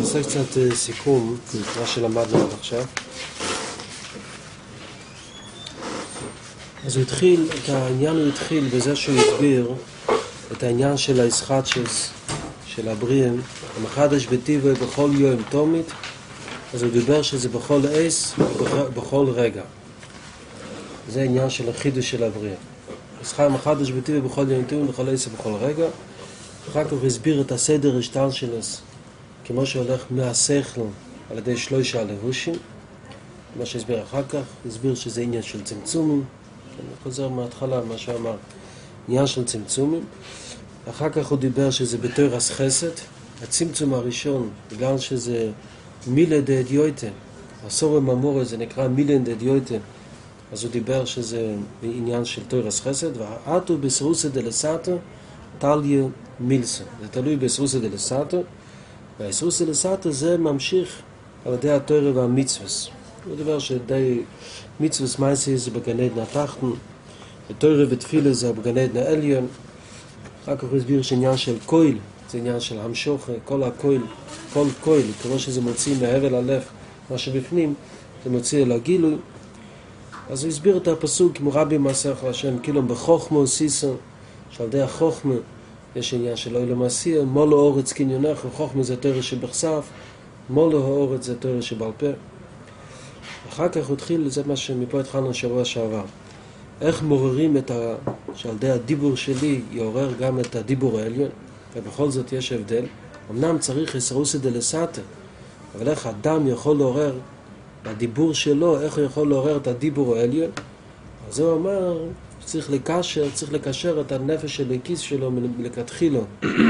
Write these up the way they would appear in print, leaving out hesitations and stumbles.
נעשה קצת סיכום מה שלמדנו עד עכשיו. אז הוא התחיל בזה שהוא הסביר את העניין של הישחטשוס של הבריאים, המחדש בטבעו בכל יום תומית. אז הוא דיבר שזה בכל עץ ובכל רגע. זה העניין של החידוש של הבריאים. המחדש בטבעו בכל יום תומית, בכל עץ ובכל רגע. אחר כך הוא הסביר את הסדר השטל שלו, כמו שהולך מהשכל על ידי שלושה הלבושים. מה שהסביר אחר כך, הסביר שזה עניין של צמצומים. אני חוזר מההתחלה מה שאמר, עניין של צמצומים. אחר כך הוא דיבר שזה בתורס חסד. הצמצום הראשון, בגלל שזה מילן דאדיוטה, הסור הממורה זה נקרא מילן דאדיוטה, אז הוא דיבר שזה עניין של תורס חסד. והאטו בסירוסא דלסתר תליה מילסה, זה תלוי בסירוסא דלסתר, והסירוסא דלסתר זה ממשיך על ידי התורה והמצווס. הוא דבר שדי מצווס מעשי זה בגן עדן התחתון, ותורה ותפילה זה בגן עדן העליון. אחר כך הוא הסביר שעניין של כהל זה עניין של המשוך, כל הכהל, כל כהל, כמו שזה מוציא מהבל הלב, מה שבפנים, זה מוציא אל הגילוי. אז הוא הסביר את הפסוק כמו רבי מסך השם, כאילו בחוכמה סיסו, שעל ידי החוכמה יש עניין של אוי למעשייה, מולו אורץ קניונך, וחוכמה זה תורה שבכסף, מולו האורץ זה תורה שבעל פה. אחר כך הוא התחיל, זה מה שמפה התחלנו שבוע שעבר. איך מוררים שעל ידי הדיבור שלי יעורר גם את הדיבור העליון, ובכל זאת יש הבדל. אמנם צריך סירוסא דלסתר, אבל איך אדם יכול לעורר בדיבור שלו, איך הוא יכול לעורר את הדיבור העליון? אז הוא אמר, צריך לקשר את הנפש של הכיס שלו מלכתחילו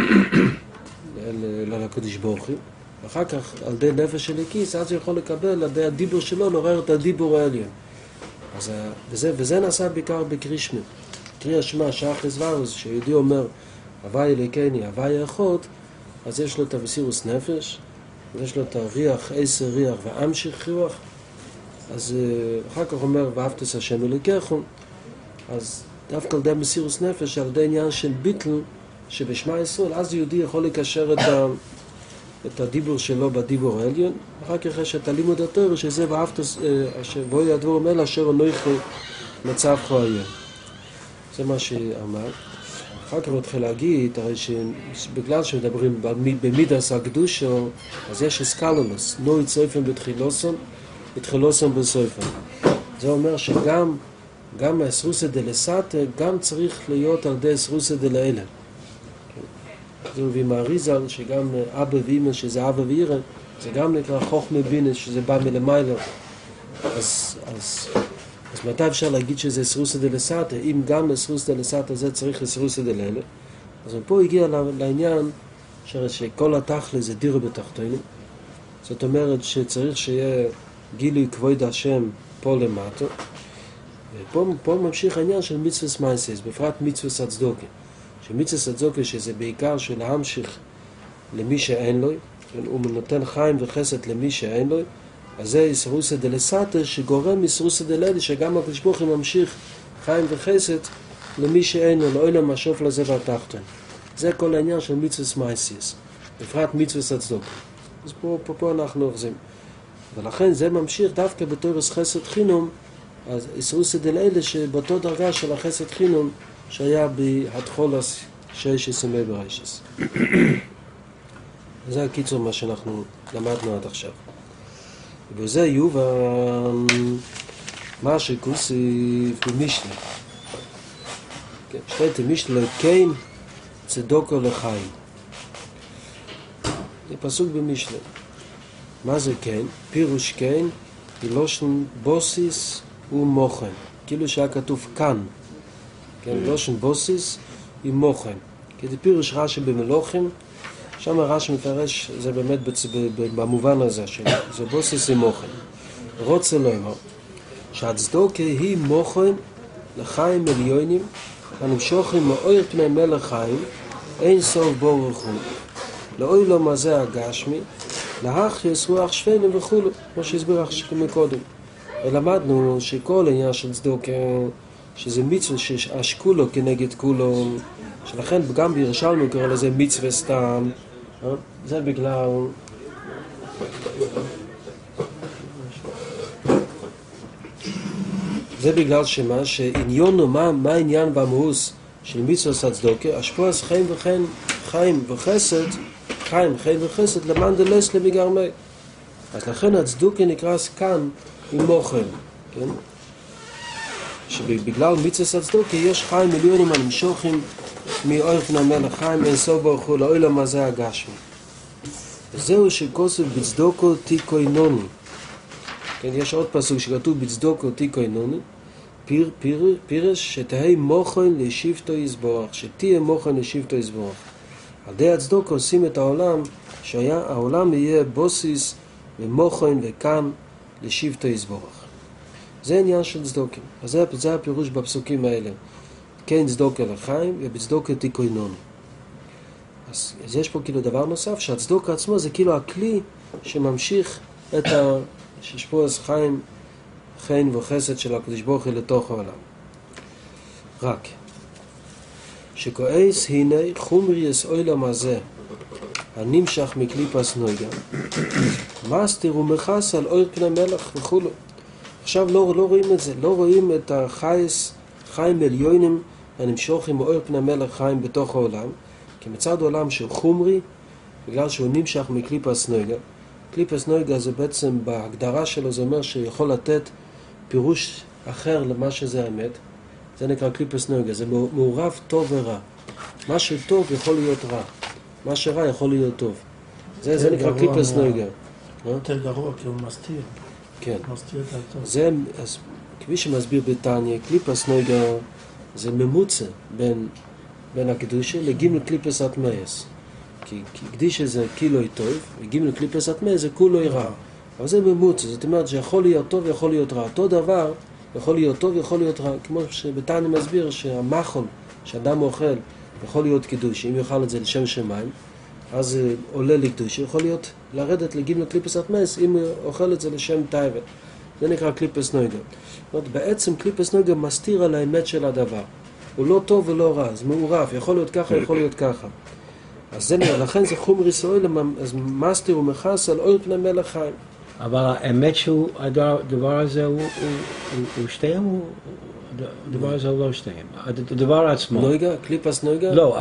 לקדוש ברוך הוא. ואחר כך על ידי נפש של הכיס, אז הוא יכול לקבל על ידי הדיבור שלו, לעורר את הדיבור העליון. וזה נעשה בעיקר בקרישמה. קריאה שמע, שחס ורס, שיהודי אומר, הווי אלוקני, הווי אחות, אז יש לו את המסירות נפש, ויש לו את הריח, עשר ריח ואמשיך רוח. אז אחר כך אומר, ואהבת את השם אלוקיך. אז דווקא על ידי מסירות נפש, על ידי עניין של ביטל, שבשמע ישראל, אז יהודי יכול לקשר את הדיבור שלו בדיבור העליון. אחר כך יש את הלימוד התורה, שזה ואהבת, שבואי הדבור אומר, אשר אנוכי מצב חיי. זה מה שאמר. אחר כך הוא התחיל להגיד, הרי שבגלל שמדברים במידס הקדושה, אז יש אסקלולוס, נוי צויפן בתחילוסון בסויפן. זה אומר שגם הסירוסא דלסתר, גם צריך להיות על ידי סירוסא דלעילא. זה מביא מהאריז"ל, שגם אבא ואמא, שזה אבא ואימא, זה גם נקרא חוכמה בינה, שזה בא מלמעלה. אז מתי אפשר להגיד שזה סירוסא דלסתר? אם גם לסירוסא דלסתר זה צריך לסירוסא דלעילא. אז פה הגיע לעניין שכל התכל'ס זה דירה בתחתינו. זאת אומרת שצריך שיהיה גילוי כבוד השם פה למטה. ופה ממשיך העניין של מצוות מעשיות, בפרט מצוות הצדוקה. שמצוות הצדוקה שזה בעיקר של להמשיך למי שאין לו, הוא נותן חיים וחסד למי שאין לו, אז זה סירוסא דלסתר שגורם מסירוסא דלעילא, שגם הקדוש ברוך הוא ממשיך חיים וחסד למי שאין לו, לעולם השוף לזה והתחתון. זה כל העניין של מצוות מעשיות, בפרט מצוות הצדוקה. אז פה אנחנו אוחזים. ולכן זה ממשיך דווקא בתורס חסד חינום, אז סירוסא דלעילא שבאותו דרגה של החסד חינום שהיה בהתחולת ששת ימי בראשית. זה הקיצור מה שאנחנו למדנו עד עכשיו. וזה יובא מה שכוסיף במשנה. שטייט משנה כן צדוקו לחיים. זה פסוק במשנה. מה זה כן? פירוש כן בלושן בוסיס ומוכן. כאילו שהיה כתוב כאן. כן, לושן בוסיס ומוכן. כי זה פירוש רש"י במלוכים, שם רש"י מפרש, זה באמת במובן הזה, זה בוסיס ומוכן. רוצה לומר, שהצדוקה היא מוכן לחיים עליונים, הנמשכים מאור פני מלך חיים, אין סוף ברוך הוא. לעולם הזה הגשמי, להחיוס רוח שפלים וכו', כמו שהסביר מקודם. ולמדנו שכל העניין של צדוקה, שזה מצווה שהשקולו כנגד כולו, שלכן גם בירושלמי קורא לזה מצווה סתם. זה בגלל זה בגלל שמה שעניונו, מה העניין והמאוס של מצוות הצדוקה, השפועס חיים וחסד למען דלס למגרמי. אז לכן הצדוקה נקרא כאן עם מוחל, כן? שבגלל מצוות הצדוקה יש חיים מיליונים הנמשכים מאור פני המלך, חיים אין סוף ברוך הוא לעולם הזה הגשמי. וזהו שכוסף בצדוקו תיקוינוני. כן, יש עוד פסוק שכתוב בצדוקו תיקוינוני, פירש שתהי מוכן לשבטו יסבורך, שתהיה מוכן לשבטו יסבורך. על די הצדוקו עושים את העולם, שהעולם יהיה בוסיס ומוכן וקם לשבטו יסבורך. זה עניין של צדוקים. אז זה הפירוש בפסוקים האלה. כן צדוקה לחיים ובצדוקה תיקוינוני. אז יש פה כאילו דבר נוסף, שהצדוקה עצמו זה כאילו הכלי שממשיך את השפועס חיים וחסד של הקדוש ברוך הוא לתוך העולם. רק שכועס הנה חומריס עולם הזה הנמשך מקליפס נויגה מסתיר ומכס על אור פני מלך וכו'. עכשיו לא רואים את זה, לא רואים את חיים עליונים הנמשכים מאור פני מלך חיים בתוך העולם, כי מצד העולם שהוא חומרי, בגלל שהוא נמשך מקליפס נויגה. קליפס נויגה זה בעצם בהגדרה שלו, זה אומר שיכול לתת פירוש אחר למה שזה האמת. זה נקרא קליפס נויגה, זה מעורב טוב ורע. מה שטוב יכול להיות רע, מה שרע יכול להיות טוב. זה נקרא קליפס נויגה. יותר גרוע כי הוא מסתיר. כן. מסתיר את הטוב. זה, אז כפי שמסביר בתניא, קליפס נויגה זה ממוצע בין הקדושה לגימל קליפס אטמאס. כי קדישה זה כילוי טוב, וגימל קליפס אטמאס זה כולוי רע. אבל זה ממוצע, זאת אומרת שיכול להיות טוב ויכול להיות רע. אותו דבר יכול להיות טוב ויכול להיות רע. כמו שבתניא מסביר שהמחול שאדם אוכל יכול להיות קידוש. אם יאכל את זה לשם שמיים, אז עולה לקדוש. יכול להיות לרדת לגימל קליפס אטמאס אם אוכל את זה לשם טייבה. זה נקרא קליפס נויגה. זאת אומרת, בעצם קליפס נויגה מסתיר על האמת של הדבר. הוא לא טוב ולא רע, זה מעורב, יכול להיות ככה, יכול להיות ככה. אז זה, לכן זה חומר ישראל, אז מסתיר ומכס על אור פני מלך חיים. אבל האמת שהוא, הדבר הזה הוא שתיהם, הדבר הזה הוא לא שתיהם. הדבר עצמו. נויגה? קליפס נויגה? לא,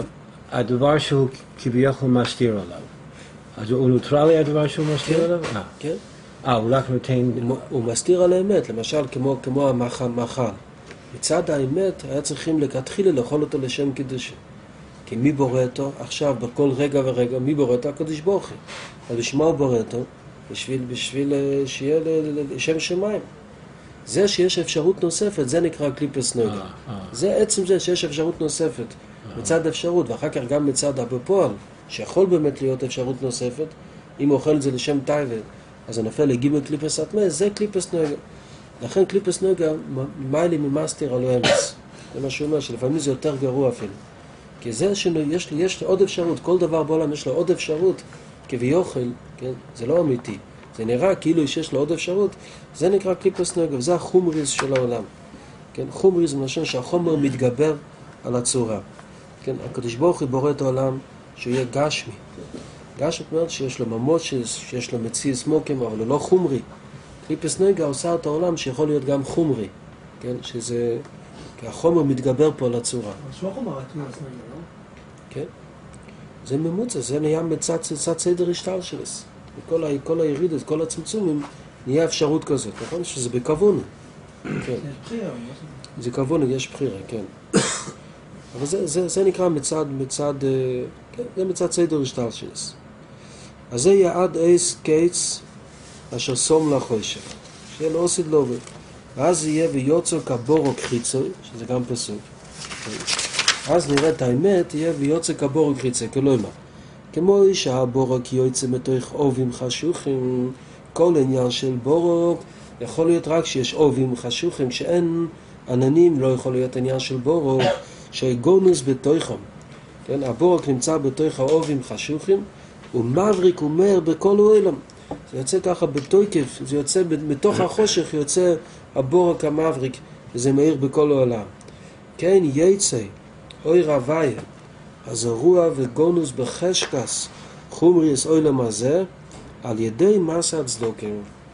הדבר שהוא כביכול מסתיר עליו. אז הוא נוטרלי הדבר שהוא מסתיר עליו? כן. הוא רק נותן... הוא מסתיר על האמת, למשל כמו המאכל. מצד האמת היה צריכים לכתחילה לאכול אותו לשם קידוש. כי מי בורא אותו? עכשיו, בכל רגע ורגע, מי בורא אותו? הקדוש ברוך הוא. אבל לשמה הוא בורא אותו? בשביל שיהיה לשם שמיים. זה שיש אפשרות נוספת, זה נקרא קליפס נויגה. זה עצם זה שיש אפשרות נוספת. מצד אפשרות, ואחר כך גם מצד בפועל, שיכול באמת להיות אפשרות נוספת, אם הוא אוכל את זה לשם טייבה, אז הוא נופל לגימל קליפס אטמאס, זה קליפס נויגה. לכן קליפס נויגה מיילי ממסתיר על אמס. זה מה שהוא אומר, שלפעמים זה יותר גרוע אפילו. כי זה שיש לו עוד אפשרות, כל דבר בעולם יש לו עוד אפשרות, כביוכל, כן? זה לא אמיתי. זה נראה כאילו שיש לו עוד אפשרות, זה נקרא קליפס נויגה, וזה החומריז של העולם. כן? חומריז משהו שהחומר מתגבר על הצורה. כן? הקדוש ברוך הוא בורא את העולם שהוא יהיה גשמי. גשמי אומרת שיש לו ממות, שיש לו מציאס מוקים, אבל הוא לא חומרי. קליפס נויגה עושה את העולם שיכול להיות גם חומרי. כן? שזה... כי החומר מתגבר פה על הצורה. אבל שהוא החומר התמוס נויגה, לא? כן. זה ממוצע, זה נהיה מצד סדר השטר שלס. כל הירידות, כל הצמצומים, נהיה אפשרות כזאת. נכון? שזה בכוון. כן. יש בחירה. זה כוון, יש בחירה, כן. אבל זה נקרא מצד, כן, זה מצד סדר השטר שלס. אז זה יעד אייס קייץ אשר סום לחושך. שיהיה לו עוsid לובה. ואז יהיה ויוצר כבורוק חיצוי, שזה גם פסוק. אז נראה את האמת, יהיה ויוצר כבורוק חיצוי, כלומר. כמו שהבורוק יוצא מתוך אובים חשוכים, כל עניין של בורוק יכול להיות רק שיש אובים חשוכים, כשאין עננים לא יכול להיות עניין של בורוק, שגונוס בתוכם. כן, הבורוק נמצא בתוך האובים חשוכים, ומבריק אומר בכל העולם. זה יוצא ככה בתוקף, זה יוצא מתוך החושך, יוצא הבורק המבריק, וזה מאיר בכל העולם. כן, יצא, אוי רוויה, אז הרוע וגונוס בחשקס, חומריס עולם הזה, על ידי מעשה הצדוקה.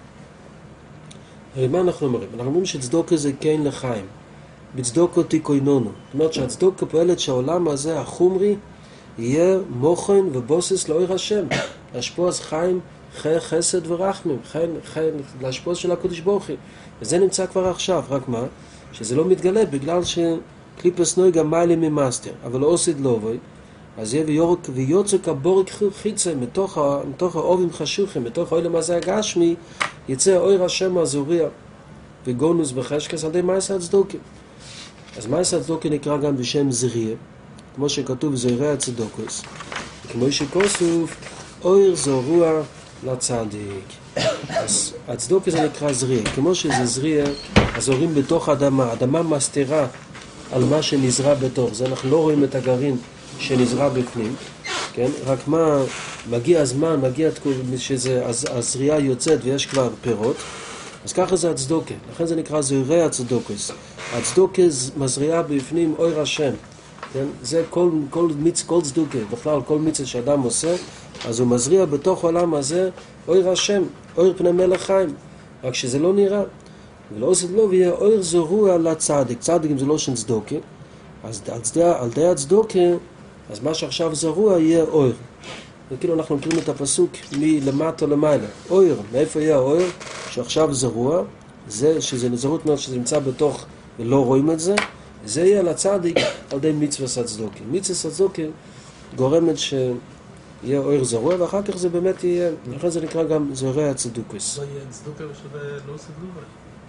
מה אנחנו אומרים? אנחנו אומרים שצדוקה זה כן לחיים. בצדוקו תיקוינונו. זאת אומרת שהצדוקה פועלת שהעולם הזה, החומרי, יהיה מוכן ובוסס לאור השם. להשפוס חיים, חסד ורחמים. להשפוס של הקדוש ברוך הוא. וזה נמצא כבר עכשיו. רק מה? שזה לא מתגלה בגלל שקליפס נוי גם מיילי ממאסטר. אבל לא עושה דלובוי. אז יהיה ויוצא כבורק חיצה מתוך האובים חשוכים, מתוך האוילם הזה הגשמי, יצא אור השם הזוריה וגונוס בחשקס על ידי מעשה הצדוקה. אז מעשה הצדוקה נקרא גם בשם זריה, כמו שכתוב זריה הצדוקוס, כמו שכוסוף אור זורוע לצדיק. אז הצדוקה זה נקרא זריה, כמו שזה זריה, אז זורים בתוך האדמה, האדמה מסתירה על מה שנזרע בתוך זה, אנחנו לא רואים את הגרעין שנזרע בפנים, כן? רק מה, מגיע הזמן, הזריעה יוצאת ויש כבר פירות, אז ככה זה הצדוקה, לכן זה נקרא זרעי הצדוקס. הצדוקה מזריעה בפנים אור השם, כן? זה כל צדוקה, בכלל כל מצווה שאדם עושה, אז הוא מזריע בתוך העולם הזה אור השם, אור פני מלך חיים, רק שזה לא נראה, ולא עושה לא, ויהיה אור זרוע לצדיק, צדיק זה לא שם צדוקה, אז על די הצדוקה, אז מה שעכשיו זרוע יהיה אור. וכאילו אנחנו מכירים את הפסוק מלמטה למעלה. אור, מאיפה יהיה האור? שעכשיו זרוע, זה שזה זרות מאוד שזה נמצא בתוך ולא רואים את זה, זה יהיה לצדיק על די מצווה הצדוקה. מצווה הצדוקה גורמת שיהיה אור זרוע, ואחר כך זה באמת יהיה, לכן זה נקרא גם זרעי הצדוקס. לא יהיה צדוקה ושווה לא עושה דלובה.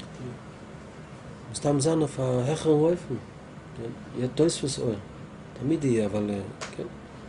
סתם זנף ההכר רויפן. יהיה תוספס אור. תמיד יהיה, אבל כן.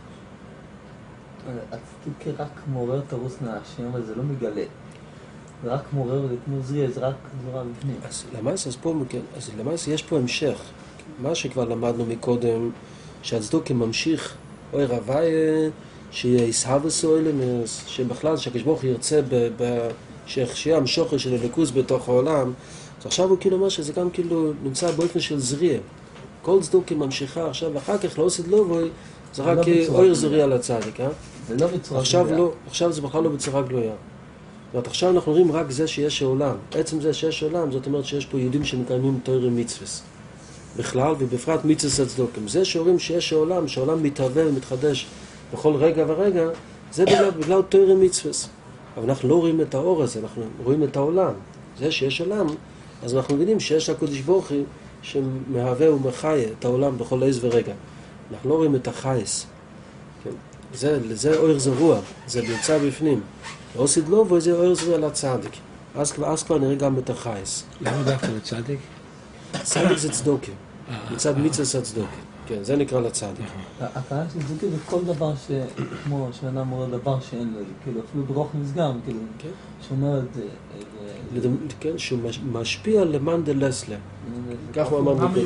הצדוקה רק מעורר את הרוס מהשם, אבל זה לא מגלה. זה רק מעורר, זה כמו זריה, זה רק זרוע בפנים. אז למעשה, אז למעשה יש פה המשך. מה שכבר למדנו מקודם, שהצדוקה ממשיך אור הוואי, שיהיה ישהבס אוילם, שבכלל שהקדוש ברוך הוא ירצה שיהיה המשוכר של הליכוז בתוך העולם, אז עכשיו הוא כאילו אומר שזה גם כאילו נמצא באופן של זריה. כל צדוקה ממשיכה עכשיו, ואחר כך לא עושה דלובוי, זה רק אור זריה לצדיק, ולא בצורה גלויה. עכשיו זה בכלל לא בצורה גלויה. זאת אומרת, עכשיו אנחנו רואים רק זה שיש עולם. עצם זה שיש עולם, זאת אומרת שיש פה יהודים שמקיימים תורה מצווס. בכלל, ובפרט מצווס הצדוקה. זה שאומרים שיש עולם, שהעולם מתהווה ומתחדש בכל רגע ורגע, זה בגלל תורה מצווס. אבל אנחנו לא רואים את האור הזה, אנחנו רואים את העולם. זה שיש עולם, אז אנחנו מבינים שיש הקדוש ברוך הוא שמהווה ומחיה את העולם בכל עז ורגע. אנחנו לא רואים את החייס. כן? זה אור זרוע, זה נמצא בפנים. לא עושה דלובוי, זה אור זרוע לצדיק. אז כבר נראה גם את החייס. למה דווקא לצדיק? צדיק זה צדוקה. מצד מצווה הצדוקה. כן, זה נקרא לצדיק. הכוונה של צדוקה זה כל דבר כמו שאדם אומר דבר שאין לו, כאילו אפילו ברוך נסגר, כאילו, שאומר את זה. כן, שהוא משפיע למען דלסלה. כך הוא אמר בכל.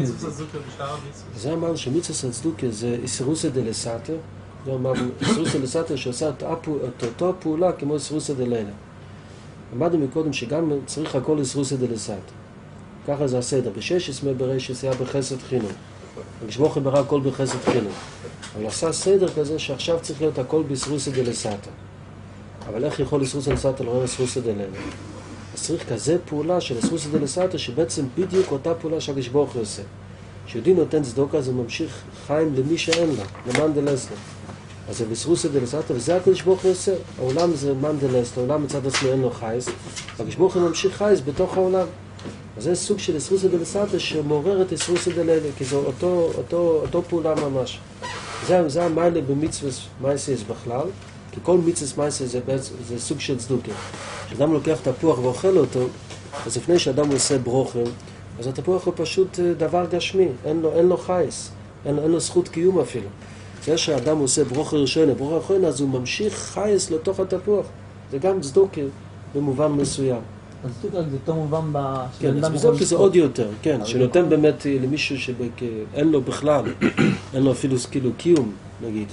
זה אמר שמצווה הצדוקה זה איסרוסא דלסתר. זה אמר איסרוסא דלסתר שעושה את אותו הפעולה כמו איסרוסא דלילה. למדנו מקודם שגם צריך הכל איסרוסא דלסתר. ככה זה הסדר. בשש בראשית היה בחסד חינם. הקדוש ברוך הוא ברא הכל בחסד חינם. אבל עשה סדר כזה שעכשיו צריך להיות הכל באיסרוסא דלסתר. אבל איך יכול איסרוסא דלסתר לא איסרוסא דלילה? אז צריך כזה פעולה של איסרוסא דלסתר שבעצם בדיוק אותה פעולה שהקדוש ברוך הוא עושה. כשיהודי נותן צדוקה זה ממשיך חיים למי שאין לה, למען דלסלה. אז זה איסרוסא דלסתר, וזה הקדוש ברוך הוא עושה. העולם זה למען דלסלה, העולם מצד עצמו אין לו חייס, והקדוש ברוך הוא ממשיך חייס בתוך העולם. אז זה סוג של איסרוסא דלסתר שמעורר את איסרוסא דלילה, כי זה אותו פעולה ממש. זה המיילה במצווה מייסס בכלל, כי כל מצווה מייסס זה סוג של צדוקה. כשאדם לוקח תפוח ואוכל אותו, אז לפני שאדם עושה ברוכה, אז התפוח הוא פשוט דבר גשמי, אין לו חייס, אין לו זכות קיום אפילו. זה שאדם עושה ברוכה ראשונה, ברוכה אחרונה, אז הוא ממשיך חייס לתוך התפוח. זה גם צדוקה במובן מסוים. אז צדוקה זה אותו מובן כן, אז צדוקה זה עוד יותר, כן, שנותן באמת למישהו שאין לו בכלל, אין לו אפילו כאילו קיום, נגיד.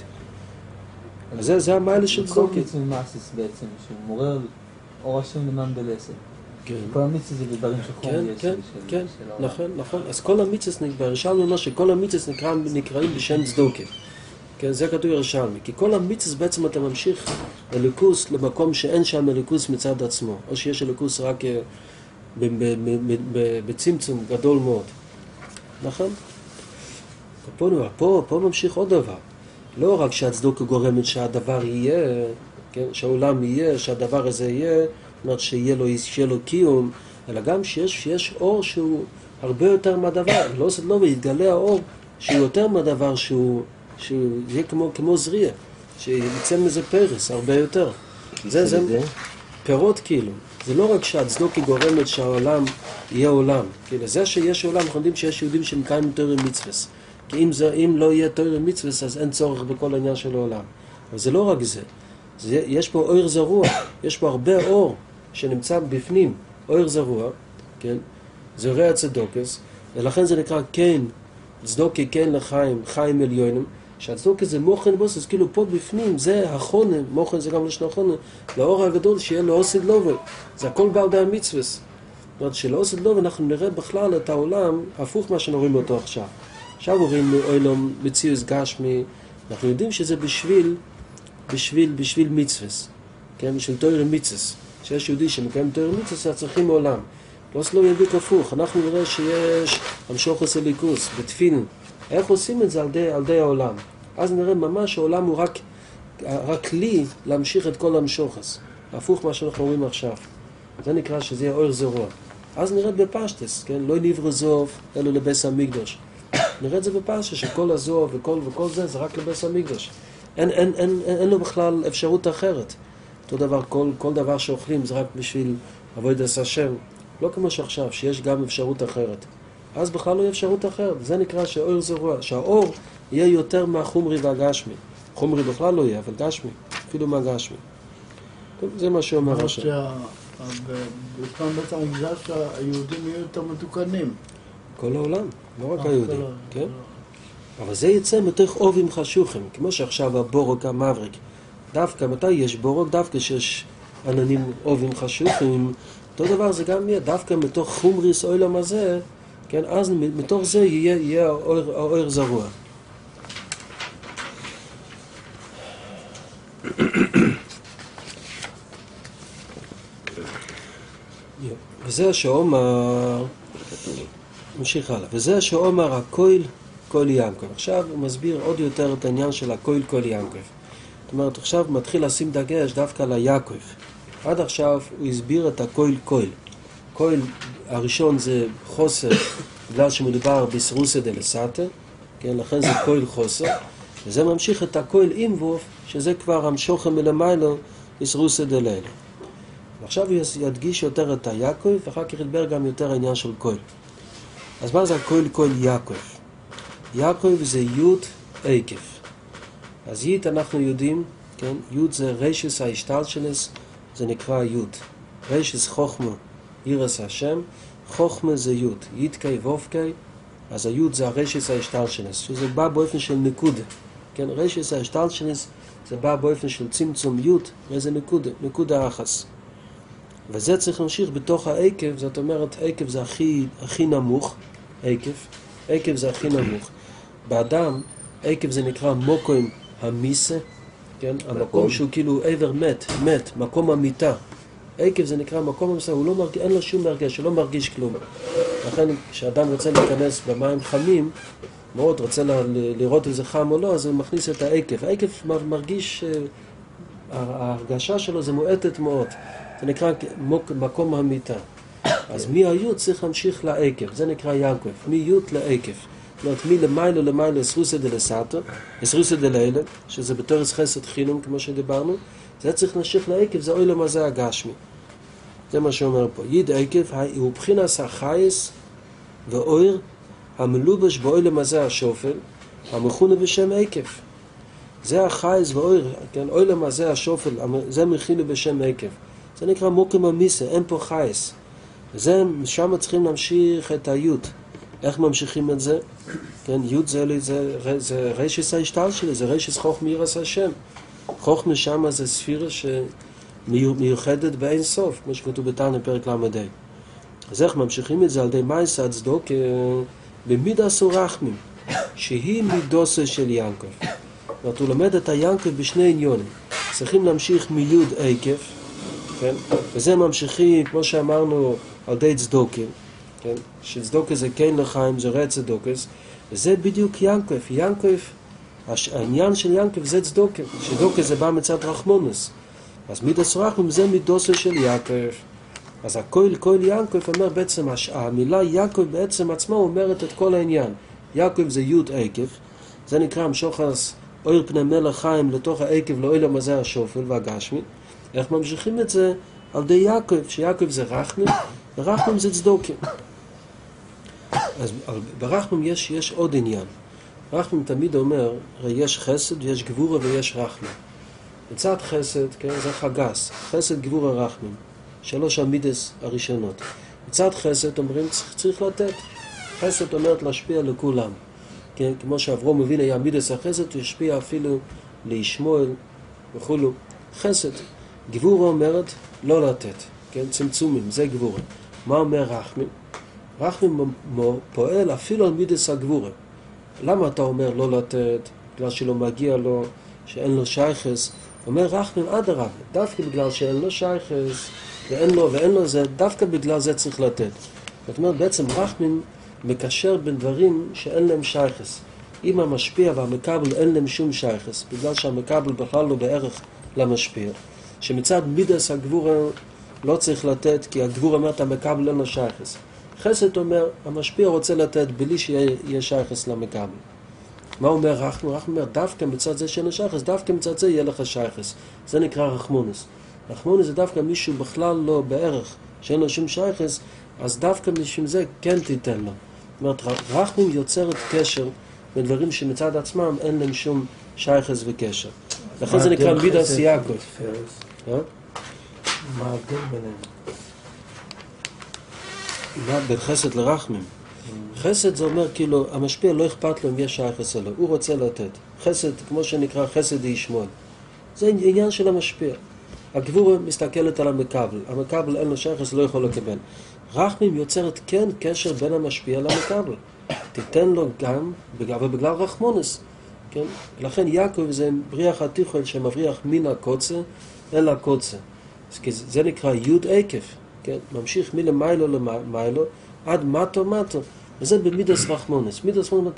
אז זה המעלה של צדוקה. כל מצווה מעשיס בעצם, שהוא מעורר אור השם למען דלסל. כן. כל המצווה זה בדברים שחום יש. כן, נכון. אז כל המצווה, ברש"ל אומר שכל המצווה נקראים בשם צדוקה. כן, זה כתוב ירושלמי. כי כל המצווה בעצם אתה ממשיך אלוקוס למקום שאין שם אלוקוס מצד עצמו. או שיש אלוקוס רק בצמצום גדול מאוד. נכון? פה ממשיך עוד דבר. לא רק שהצדוקה גורמת שהדבר יהיה, כן, שהעולם יהיה, שהדבר הזה יהיה, זאת אומרת שיהיה לו קיום, אלא גם שיש אור שהוא הרבה יותר מהדבר. לא יתגלה האור שהוא יותר מהדבר, שהוא יהיה כמו זריע, שיצא מזה פרס הרבה יותר. זה פירות כאילו. זה לא רק שהצדוקה גורמת שהעולם יהיה עולם. כאילו זה שיש עולם, אנחנו יודעים שיש יהודים שמקיימים תורה ומצוות. כי אם לא יהיה תורה ומצוות, אז אין צורך בכל העניין של העולם. אבל זה לא רק זה. יש פה אור זרוע, יש פה הרבה אור שנמצא בפנים, אור זרוע, כן? זה רע צדוקס, ולכן זה נקרא כן, צדוקי כן לחיים, חיים עליונים, שהצדוקה זה מוכן בוס, אז כאילו פה בפנים, זה החונה, מוכן זה גם לשון החונה, לאור הגדול שיהיה לו עוsid לובה, זה הכל בעל די המצווה. זאת אומרת שלעוsid לובה אנחנו נראה בכלל את העולם הפוך מה שנוראים אותו עכשיו. עכשיו רואים עולם מציאות גשמי, אנחנו יודעים שזה בשביל מצווה, כן? בשביל תורה מצווה. שיש יהודי שמקיים תורה מצווה, אז צריכים עולם. לא ידיק הפוך, אנחנו נראה שיש המשוחס אליקוס, בתפילין. איך עושים את זה על די העולם? אז נראה ממש העולם הוא רק כלי להמשיך את כל המשוחס. הפוך מה שאנחנו רואים עכשיו. זה נקרא שזה יהיה אור זרוע. אז נראה בפשטס, כן? לא נברא זוב, אלא לבית המקדש. נראה את זה בפשטס, שכל הזוב וכל זה רק לבית המקדש. אין לו בכלל אפשרות אחרת. אותו דבר, כל דבר שאוכלים זה רק בשביל עבודת השם. לא כמו שעכשיו, שיש גם אפשרות אחרת. אז בכלל לא יהיה אפשרות אחרת. זה נקרא שאור זרוע, שהאור יהיה יותר מהחומרי והגשמי. חומרי בכלל לא יהיה, אבל גשמי, אפילו מהגשמי. זה מה שאומר השם. בזמן בית המקדש היהודים יהיו יותר מתוקנים. כל העולם, לא רק היהודים, כן? אבל זה יצא מתוך אובים חשוכים, כמו שעכשיו הבורוק המבריק. דווקא מתי יש בורוק? דווקא שיש עננים אובים חשוכים. אותו דבר זה גם יהיה, דווקא מתוך חומריס העולם הזה, כן? אז מתוך זה יהיה האור זרוע. וזה שאומר, נמשיך הלאה, וזה שאומר הכל ינקב. עכשיו הוא מסביר עוד יותר את העניין של הכל ינקב. זאת אומרת, עכשיו מתחיל לשים דגש דווקא ליעקב. עד עכשיו הוא הסביר את הכל. כל הראשון זה חוסר, בגלל שמדובר בסרוסא דלסתר, כן, לכן זה כל חוסר. וזה ממשיך את הכל עם ווף, שזה כבר המשוכם מלמיילו, בסרוסא דלילה. ועכשיו הוא ידגיש יותר את היעקב, ואחר כך ידבר גם יותר העניין של כל. אז מה זה הכל יעקב? יעקב זה יוד עקב. אז יד אנחנו יודעים, כן? יוד זה רשס ההשתלשלס, זה נקרא יוד. רשס חוכמה, ירס השם, חוכמה זה יוד. ידקי וופקי, אז היוד זה הרשס ההשתלשלס, שזה בא באופן של נקודה. כן? רשס ההשתלשלס זה בא באופן של צמצום יוד, וזה נקודה אחס. וזה צריך להמשיך בתוך העקב, זאת אומרת, עקב זה הכי נמוך, עקב זה הכי נמוך. באדם, עקב זה נקרא מוקום המיסה, כן? המקום שהוא כאילו עבר מת, מקום המיטה. עקב זה נקרא מקום המיסה, אין לו שום מרגש, הוא לא מרגיש כלום. לכן, כשאדם רוצה להיכנס במים חמים, מאוד רוצה לראות אם זה חם או לא, אז הוא מכניס את העקב. העקב מרגיש, ההרגשה שלו זה מועטת מאוד. זה נקרא מקום המיטה. אז מהיוד צריך להמשיך לעקב, זה נקרא יעקב, מיוד לעקב. זאת אומרת, מלמיילו סרוסא דלסתר, סרוסא דלילה, שזה בתורס חסד חינום, כמו שדיברנו, זה צריך להמשיך לעקב, זה עולם הזה הגשמי. זה מה שאומר פה. יד עקב הוא בחינס החייס ואויר המלובש בעולם הזה השופל, המכונה בשם עקב. זה החייס ואויר, כן, עולם הזה השופל, זה מכינו בשם עקב. זה נקרא מוקם המיסה, אין פה חייס. וזה, שם צריכים להמשיך את היוד. איך ממשיכים את זה? כן, יוד זה רשס ההשתל שלי, זה רשס חוכמה ירס השם. חוכמה שם זה ספירה שמיוחדת באין סוף, כמו שכתוב בתניא פרק ל"ה. אז איך ממשיכים את זה? על ידי מעשה הצדוקה במידס ורחמים, שהיא מידוסה של יעקב. אומרת, הוא לומד את הינקב בשני עניונים. צריכים להמשיך מיוד עקב, כן? וזה ממשיכים, כמו שאמרנו, על די צדוקים, כן? שצדוקה זה כן לחיים, זה רע צדוקס, וזה בדיוק ינקב. ינקב, העניין של ינקב זה צדוקה. צדוקה זה בא מצד רחמונס. אז מידס רחמים זה מידוסו של ינקב. אז כל ינקב אומר בעצם, המילה ינקב בעצם עצמו אומרת את כל העניין. ינקב זה יוד עקב, זה נקרא המשוחס אויר פני מלך חיים לתוך העקב לאוילם הזה השופל והגשמי. איך ממשיכים את זה? על די יעקב, שיעקב זה רחמים, ורחמים זה צדוקים. אז ברחמים יש עוד עניין. רחמים תמיד אומר, הרי יש חסד ויש גבורה ויש רחמים. מצד חסד, כן, זה חגס, חסד, גבורה, רחמים. 3 המידס הראשונות. מצד חסד אומרים צריך לתת. חסד אומרת להשפיע לכולם. כן, כמו שאברום מבין היה מידס החסד, הוא השפיע אפילו לישמעאל וכולו. חסד. גבורה אומרת לא לתת. כן, צמצומים, זה גבורה. מה אומר רחמים? רחמים פועל אפילו על מידס הגבורה. למה אתה אומר לא לתת? בגלל שלא מגיע לו, שאין לו שייכס. אומר רחמים אדרבה, דווקא בגלל שאין לו שייכס, ואין לו זה, דווקא בגלל זה צריך לתת. זאת אומרת, בעצם רחמים מקשר בין דברים שאין להם שייכס. אם המשפיע והמקבל אין להם שום שייכס, בגלל שהמקבל בכלל לא בערך למשפיע. שמצד מידס הגבורה לא צריך לתת, כי הגבורה אומרת המקבל אין לו שייכס. חסד אומר, המשפיע רוצה לתת בלי שיהיה שייכס למקבל. מה אומר רחמים? רחמים אומר, דווקא מצד זה שאין לו שייכס, דווקא מצד זה יהיה לך שייכס. זה נקרא רחמונס. רחמונס זה דווקא מישהו בכלל לא בערך, שאין לו שום שייכס, אז דווקא משום זה כן תיתן לו. זאת אומרת, רחמים יוצרת קשר בדברים שמצד עצמם אין להם שום שייכס וקשר. לכן זה נקרא מידס יעקב. מה ההבדל ביניהם? בין חסד לרחמים. חסד זה אומר כאילו, המשפיע לא אכפת לו אם יש שייכס אלו, הוא רוצה לתת. חסד, כמו שנקרא חסד ישמעאל. זה עניין של המשפיע. הגבורה מסתכלת על המקבל. המקבל אין לו שייכס, לא יכול לקבל. רחמים יוצרת כן קשר בין המשפיע למקבל. תיתן לו גם, ובגלל רחמונס. כן? לכן יעקב זה בריח התיכון שמבריח מן הקוצה אל הקוצה. זה נקרא יוד עקב. כן? ממשיך מלמיילו למיילו עד מטו מטו. וזה במידס רחמונס. מידס רחמונס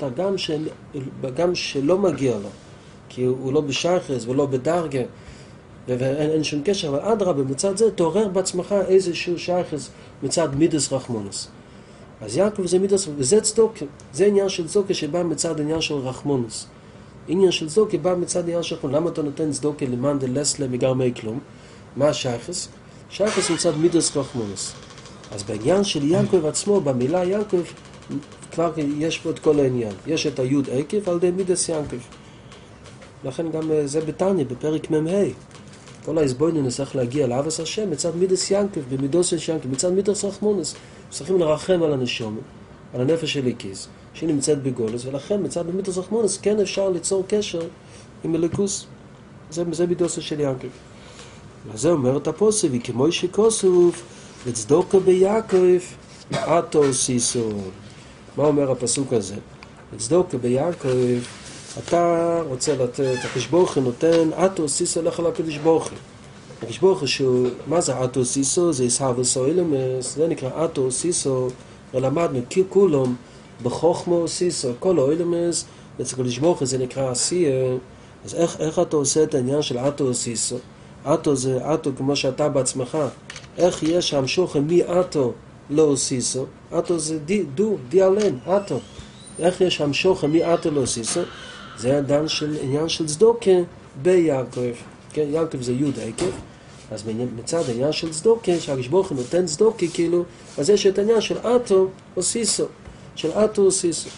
גם שלא מגיע לו. כי הוא לא בשייכס ולא בדרגה. ואין שום קשר, אבל אדרבה, מצד זה תעורר בעצמך איזשהו שייכס מצד מידס רחמונס. אז יעקב זה מידס, וזה צדוקה. זה עניין של צדוקה שבא מצד עניין של רחמונס. עניין של צדוקה בא מצד עניין של רחמונס. למה אתה נותן צדוקה למאן דלסלה מגרמי כלום? מה השייכס? שייכס מצד מידס רחמונס. אז בעניין של יעקב עצמו, במילה יעקב, כבר יש פה את כל העניין. יש את היוד עקב על די מידס יעקב. לכן גם זה בתניא, בפרק מ"ה. כל ההסבוינן צריך להגיע לאהבת השם מצד מידס ינקב, במידוס של ינקב, מצד מידס רחמונס. צריכים לרחם על הנשום, על הנפש של הליקיס, שהיא נמצאת בגולס, ולכן מצד מידס רחמונס כן אפשר ליצור קשר עם הליכוס. זה מידוס של ינקב. וזה אומר את הפוסק, וכמו שכוסוף, לצדוקה ביעקב, עתו סיסו. מה אומר הפסוק הזה? לצדוקה ביעקב, אתה רוצה לתת, הקדוש ברוך הוא נותן עתו סיסו לך לקדוש ברוך הוא. הקדוש ברוך הוא, מה זה עתו סיסו? זה ישהבו אילמס, זה נקרא עתו סיסו, ולמדנו כי כולם בחוכמו סיסו, כל אילמס, אצל הקדוש ברוך הוא זה נקרא עשייה. אז איך אתה עושה את העניין של עתו סיסו? עתו זה עתו כמו שאתה בעצמך. איך יש המשוך מי עתו לא סיסו? עתו זה דיאלן, עתו. איך יש המשוך מי עתו לא סיסו? זה עניין של צדוקה ביעקב. כן, יעקב זה יוד עקב. אז מצד העניין של צדוקה, שהקדוש ברוך הוא נותן צדוקה כאילו, אז יש את העניין של עתו או סיסו. של עתו או סיסו.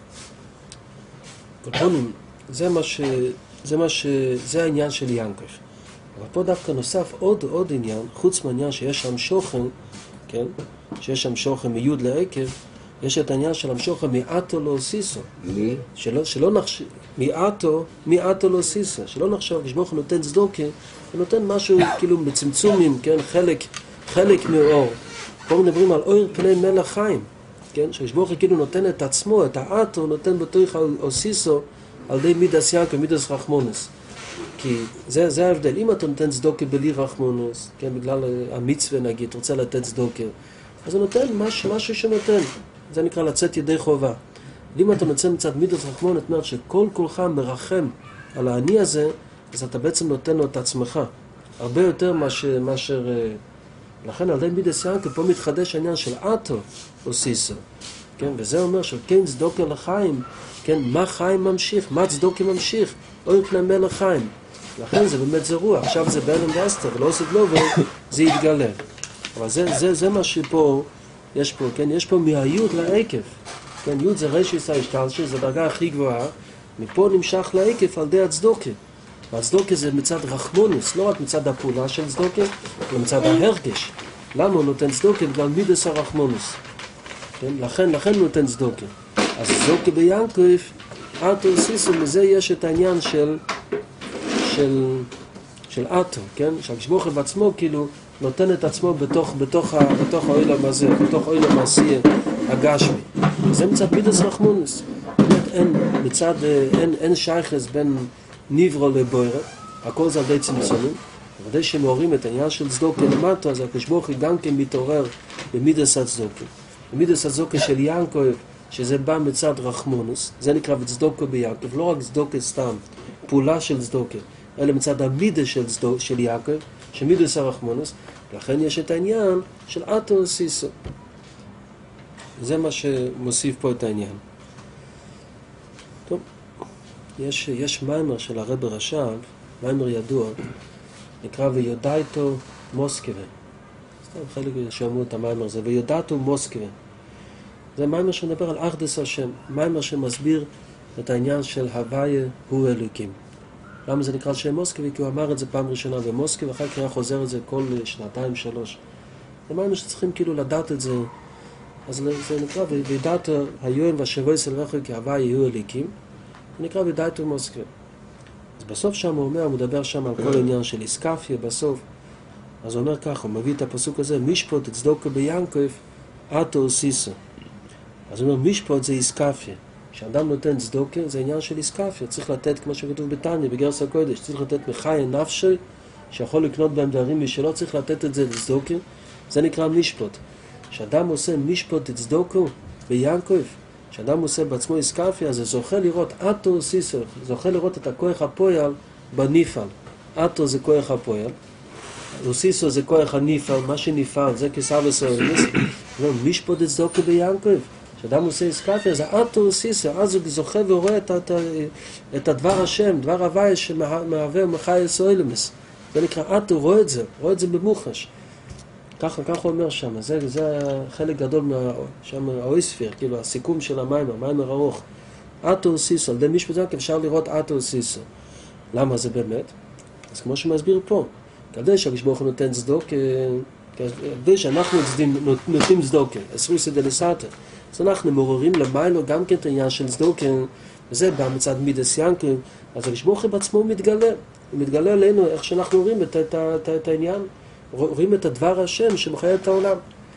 קולפונים, זה העניין של יעקב. אבל פה דווקא נוסף עוד עניין, חוץ מהעניין שיש שם שוכן, כן? שיש שם שוכן מיוד לעקב, יש את העניין של המשוכן מעטו לא סיסו. מי? שלא נחשב, מעטו לא סיסו. שלא נחשב, כשברוך הוא נותן צדוקה, הוא נותן משהו כאילו בצמצומים, כן? חלק מאור. פה מדברים על אור פני מלך חיים, כן? כשברוך הוא כאילו נותן את עצמו, את העטו, נותן בתוך או סיסו, על ידי מידס ינקה, מידס רחמונס. כי זה ההבדל. אם אתה נותן צדוקה בלי רחמונס, כן, בגלל המצווה נגיד, רוצה לתת צדוקה, אז הוא נותן משהו שנותן. זה נקרא לצאת ידי חובה. אם אתה נוצא מצד מידס רחמון, זאת אומרת שכל כולך מרחם על העני הזה, אז אתה בעצם נותן לו את עצמך. הרבה יותר מאשר לכן על ידי מידס ינקה, פה מתחדש העניין של אטו או סיסו. כן? וזה אומר שכן צדוקה לחיים, כן? מה חיים ממשיך? מה צדוקה ממשיך? אוי פני מלך חיים. לכן זה באמת זה רוח. עכשיו זה באלם ואסתר, ולא עושה לא וזה יתגלה. אבל זה מה שפה, יש פה, כן? יש פה מהיוד לעקב. כן, יוד זה רשיס ההשתלשל, זה דרגה הכי גבוהה. מפה נמשך לעקב על ידי הצדוקה. והצדוקה זה מצד רחמונוס, לא רק מצד הפעולה של צדוקה, אלא מצד ההרגש. למה הוא נותן צדוקה? בגלל מידס הרחמונוס. כן? לכן הוא נותן צדוקה. אז צדוקה ביעקב, אטו סיסו, מזה יש את העניין של אטו, כן? שהקדוש בעצמו כאילו נותן את עצמו בתוך העולם הזה, בתוך העולם העשייה הגשמי. זה מצד מידס רחמונוס. באמת אין שייכס בין ניברו לבוירה, הכל זה על ידי צמצומים. וכדי שמעוררים את העניין של צדוקה למטה, אז הקדוש ברוך הוא גם כן מתעורר במידס הצדוקה. במידס הצדוקה של יעקב, שזה בא מצד רחמונוס, זה נקרא צדוקה ביעקב, לא רק צדוקה סתם, פעולה של צדוקה, אלא מצד המידס של יעקב, שמידס הרחמונוס, לכן יש את העניין של אטו סיסו. זה מה שמוסיף פה את העניין. טוב, יש מיימר של הרב רש"ב, מיימר ידוע, נקרא ויודעתו מוסקבה. סתם חלק שאמרו את המיימר הזה, ויודעתו מוסקבה. זה מיימר שמדבר על אחדות השם, מיימר שמסביר את העניין של הוויה הוא אלוקים. למה זה נקרא שם מוסקבה? כי הוא אמר את זה פעם ראשונה במוסקבה, ואחר כך היה חוזר את זה כל שנתיים, שלוש. זה מיימר שצריכים כאילו לדעת את זה. אז זה נקרא וידעת היום והשבוע סלבך כי הוויה הוא אלוקים. זה נקרא וידעתו מוסקבה. אז בסוף שם הוא אומר, הוא מדבר שם על כל עניין של איסקפיה בסוף. אז הוא אומר ככה, הוא מביא את הפסוק הזה, משפוט צדוקה ביעקב, אטו סיסו. אז הוא אומר, משפוט זה איסקפיה. כשאדם נותן צדוקה, זה עניין של איסקפיה. צריך לתת, כמו שכתוב בתניא, בגרס הקודש, צריך לתת מחי נפשי, שיכול לקנות בהם דברים משלו, צריך לתת את זה לצדוקה. זה נקרא משפוט. כשאדם עושה משפוט צדוקה ביעקב, כשאדם עושה בעצמו איסקפיה, זה זוכה לראות אטו סיסו, זוכה לראות את הכוח הפועל בניפעל. אטו זה כוח הפועל, סיסו זה כוח הניפעל, מה שניפעל, זה כסר וסורניס, משפוט צדוקה ביעקב. כשאדם עושה איסקפיה, זה אטו סיסו, אז הוא זוכה ורואה את הדבר השם, דבר הוויה שמהווה ומחי סוילמס. זה נקרא אטו, רואה את זה במוחש. ככה הוא אומר שם, זה חלק גדול שם האויספיר, כאילו הסיכום של המיימר ארוך. אטו סיסו, על ידי משפט זה אפשר לראות אטו סיסו. למה זה באמת? אז כמו שמסביר פה, כדי שהקדוש ברוך הוא נותן צדוקה, כדי שאנחנו נותנים צדוקה, אסרוס דלסתר, אז אנחנו מעוררים למיילו גם כן את העניין של צדוקה, וזה בא מצד מידס ינקה, אז הקדוש ברוך הוא בעצמו מתגלה, הוא מתגלה עלינו איך שאנחנו רואים את העניין, רואים את הדבר השם שמחיה את העולם.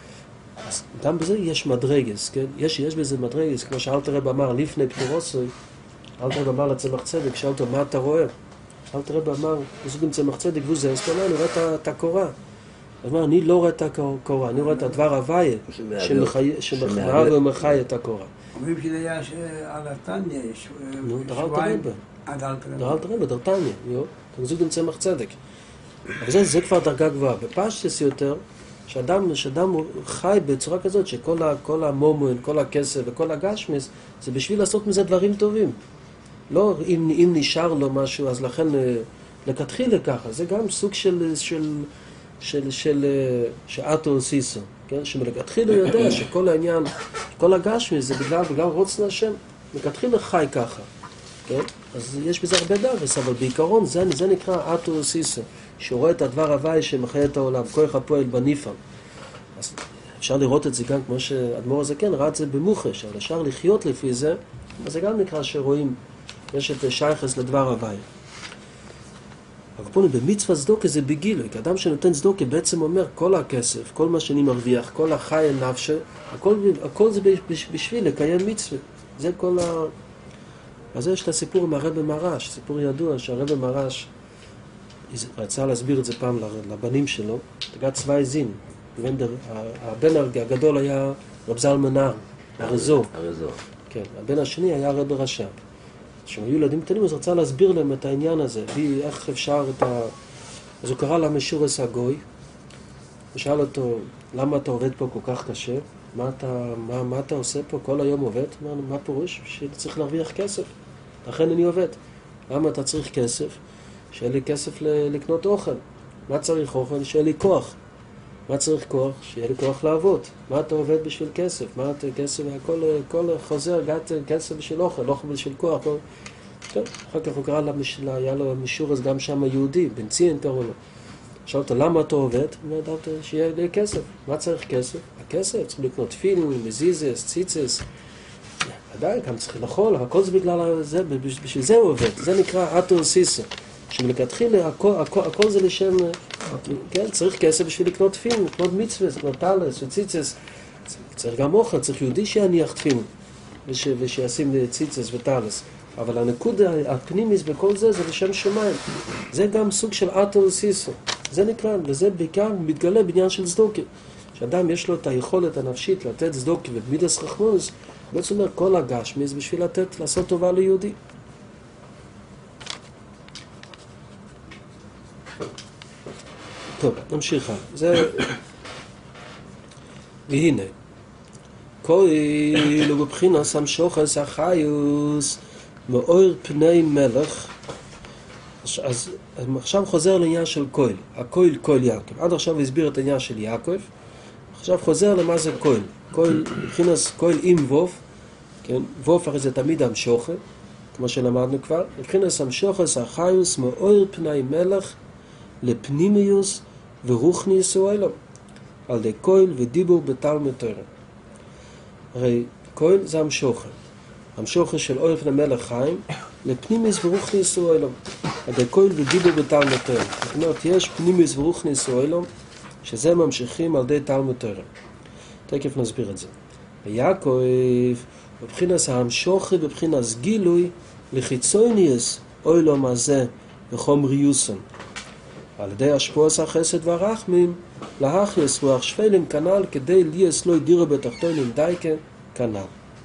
אז גם בזה יש מדרגס, כן? יש בזה מדרגס, כמו שאלתר רב אמר לפני פטורוסוי, אלתר רב אמר לצמח צדק, שאל אותו מה אתה רואה? אלתר רב אמר, בסוג עם צמח צדק, והוא זה, אז כלומר, אני רואה את הקורה. אז אומר, אני לא רואה את הקורה, אני רואה את הדבר הוויה, שמחיה ומחיה את הקורה. אומרים שזה היה על התניא, דרלת רבה, דרתניה, בסוג עם צמח צדק. אבל זה כבר דרגה גבוהה. בפשטס יותר, שאדם חי בצורה כזאת, שכל המומון, כל הכסף וכל הגשמיס, זה בשביל לעשות מזה דברים טובים. לא אם נשאר לו משהו, אז לכן לכתחילה ככה. זה גם סוג של אטו סיסו, כן? שמלכתחילה יודע שכל העניין, כל הגשמיס זה בגלל רוצן השם. לכתחילה חי ככה, כן? אז יש בזה הרבה דרס, אבל בעיקרון זה נקרא אטו סיסו. שרואה את הדבר הוואי שמחיה את העולם, כוח הפועל בניפעל. אז אפשר לראות את זה גם כמו שהאדמו"ר הזה כן ראה את זה במוחש, אבל אפשר לחיות לפי זה, אז זה גם נקרא שרואים, יש את שייכס לדבר הוואי. אבל פה במצווה צדוקה זה בגילוי, כי אדם שנותן צדוקה בעצם אומר כל הכסף, כל מה שאני מרוויח, כל החי הנפש, הכל זה בשביל לקיים מצווה. זה אז יש את הסיפור עם הרב מרש, סיפור ידוע שהרב מרש רצה להסביר את זה פעם לבנים שלו, תגעת צווי זין, הבן הגדול היה רב זלמן נהר, הרזו. כן, הבן השני היה רב רש"ב. כשהם היו ילדים קטנים, אז רצה להסביר להם את העניין הזה, איך אפשר את ה... אז הוא קרא למשורס הגוי, ושאל אותו, למה אתה עובד פה כל כך קשה? מה אתה עושה פה? כל היום עובד? מה פירוש? שצריך להרוויח כסף. לכן אני עובד. למה אתה צריך כסף? שיהיה לי כסף לקנות אוכל. מה צריך אוכל? שיהיה לי כוח. מה צריך כוח? שיהיה לי כוח לעבוד. מה אתה עובד בשביל כסף? מה אתה כסף? הכל חוזר, געת כסף בשביל אוכל, אוכל בשביל כוח. טוב, אחר כך הוא קרא היה לו משורס גם שם יהודי, בן ציין קראו לו. שאל אותו, למה אתה עובד? הוא אמר, שיהיה לי כסף. מה צריך כסף? הכסף, צריך לקנות תפילין, מזיזס, ציצס. עדיין, גם צריך לאכול, הכל זה בגלל זה, בשביל זה הוא עובד. זה נקרא אטור סיסה. שמלכתחילה, הכל זה לשם, כן, צריך כסף בשביל לקנות תפילין, לקנות מצווה, לקנות טלס וציצס. צריך גם אוכל, צריך יהודי שיניח תפילין, ושישים ציצס וטלס. אבל הנקודה הפנימית בכל זה, זה לשם שמיים. זה גם סוג של אטור סיסה. זה נקרא, וזה בעיקר מתגלה בעניין של צדוקה. שאדם יש לו את היכולת הנפשית לתת צדוקה ובמידס רחמנוס, בעצם אומר כל הגשמי זה בשביל לעשות טובה ליהודי. טוב, נמשיך. זה... והנה, כאילו בבחינת המשוחס החיוס מאור פני מלך. אז עכשיו חוזר לעניין של כהל, הכהל כהל יעקב. עד עכשיו הוא הסביר את העניין של יעקב, עכשיו חוזר למה זה כהל. כהל, מבחינת כהל עם ווף, כן? ווף הרי זה תמיד המשוחס, כמו שלמדנו כבר. מבחינת המשוחס החיוס מאור פני מלך לפנימיוס ורוחניוס העולם, על ידי כהל ודיבור בתלמוד תורה. הרי כהל זה המשוחס. המשוחס של אור פני מלך חיים לפנימיוס ורוחניוס העולם, על ידי כהל ודיבור בתלמוד תורה. זאת אומרת, יש פנימיוס ורוחניוס העולם, שזה ממשיכים על ידי תלמוד תורה. תכף נסביר את זה. ויעקב, בבחינת המשוחס, בבחינת גילוי לחיצוניוס העולם הזה וחומריוסן. על ידי השפועת החסד והרחמים, להכניס רוח שפלים כנ"ל, כדי ליאס לא ידירו בתחתונים דייקה כנ"ל.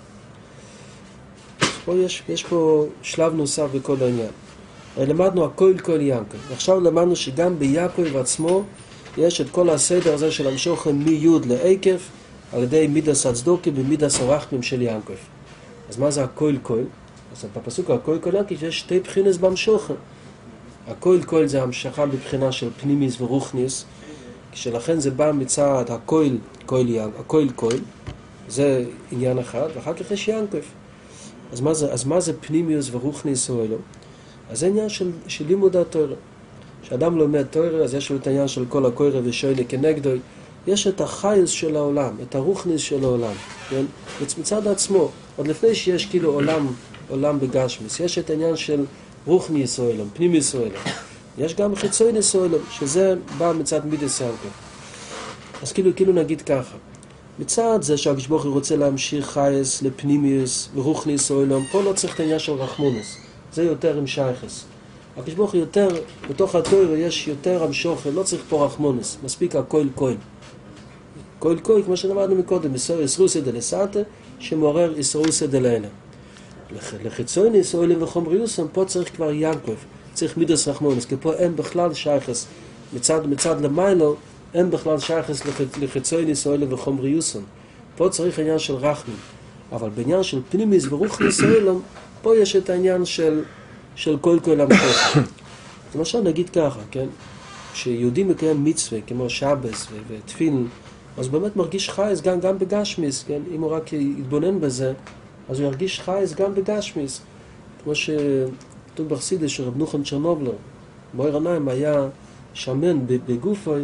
יש פה שלב נוסף בכל העניין. למדנו הכהל כהל יעקב. עכשיו למדנו שגם ביעקב עצמו יש את כל הסדר הזה של המשוחס מיוד לעקב, על ידי מידס הצדוקה במידס הרחמים של יעקב. אז מה זה הכהל כהל? אז בפסוק הכהל כהל יעקב יש שתי בחינות במשוחס. הכהל כהל זה המשכה בבחינה של פנימיס ורוחניס, כשלכן זה בא מצד הכהל כהל, זה עניין אחד, ואחר כך יש יעקב. אז מה זה פנימיוס ורוחניס או אלו? אז זה עניין של לימוד התורה. כשאדם לומד תורה, אז יש לו את העניין של כל הקורא ושוינה כנגדו, יש את החייס של העולם, את הרוחניס של העולם, כן? מצד עצמו, עוד לפני שיש כאילו עולם בגשמיס, יש את העניין של רוחני יסוילם, פנימי יסוילם. יש גם חיצוני יסוילם, שזה בא מצד מידס יעקב. אז כאילו נגיד ככה, מצד זה שהקדוש ברוך הוא רוצה להמשיך חייס לפנימיוס ורוחני יסוילם, פה לא צריך את העניין של רחמונס, זה יותר עם שייכס. הקדוש ברוך הוא יותר, בתוך התורה יש יותר המשוחס, לא צריך פה רחמונס, מספיק הכהל כהל. כהל כהל, כמו שנאמרנו מקודם, ישרוסא דלסתא, שמעורר ישרוסא דלעילא. לחיצוני יסוילם וחומריוסם, פה צריך כבר יעקב, צריך מידס רחמונס, כי פה אין בכלל שייכס, מצד למיילו, אין בכלל שייכס לחיצוני יסוילם וחומריוסם. פה צריך עניין של רחמים, אבל בעניין של פנימיס ורוחני יסוילם, פה יש את העניין של כל המשוחס. למשל נגיד ככה, כן? כשיהודי מקיים מצווה, כמו שבס ותפילין, אז באמת מרגיש חייס גם בגשמיס, כן? אם הוא רק יתבונן בזה, אז הוא ירגיש חייס גם בגשמיס. כמו שכתוב בחסידות שרב נוחם צ'רנובלר, מויר עיניים היה שמן בגופוי,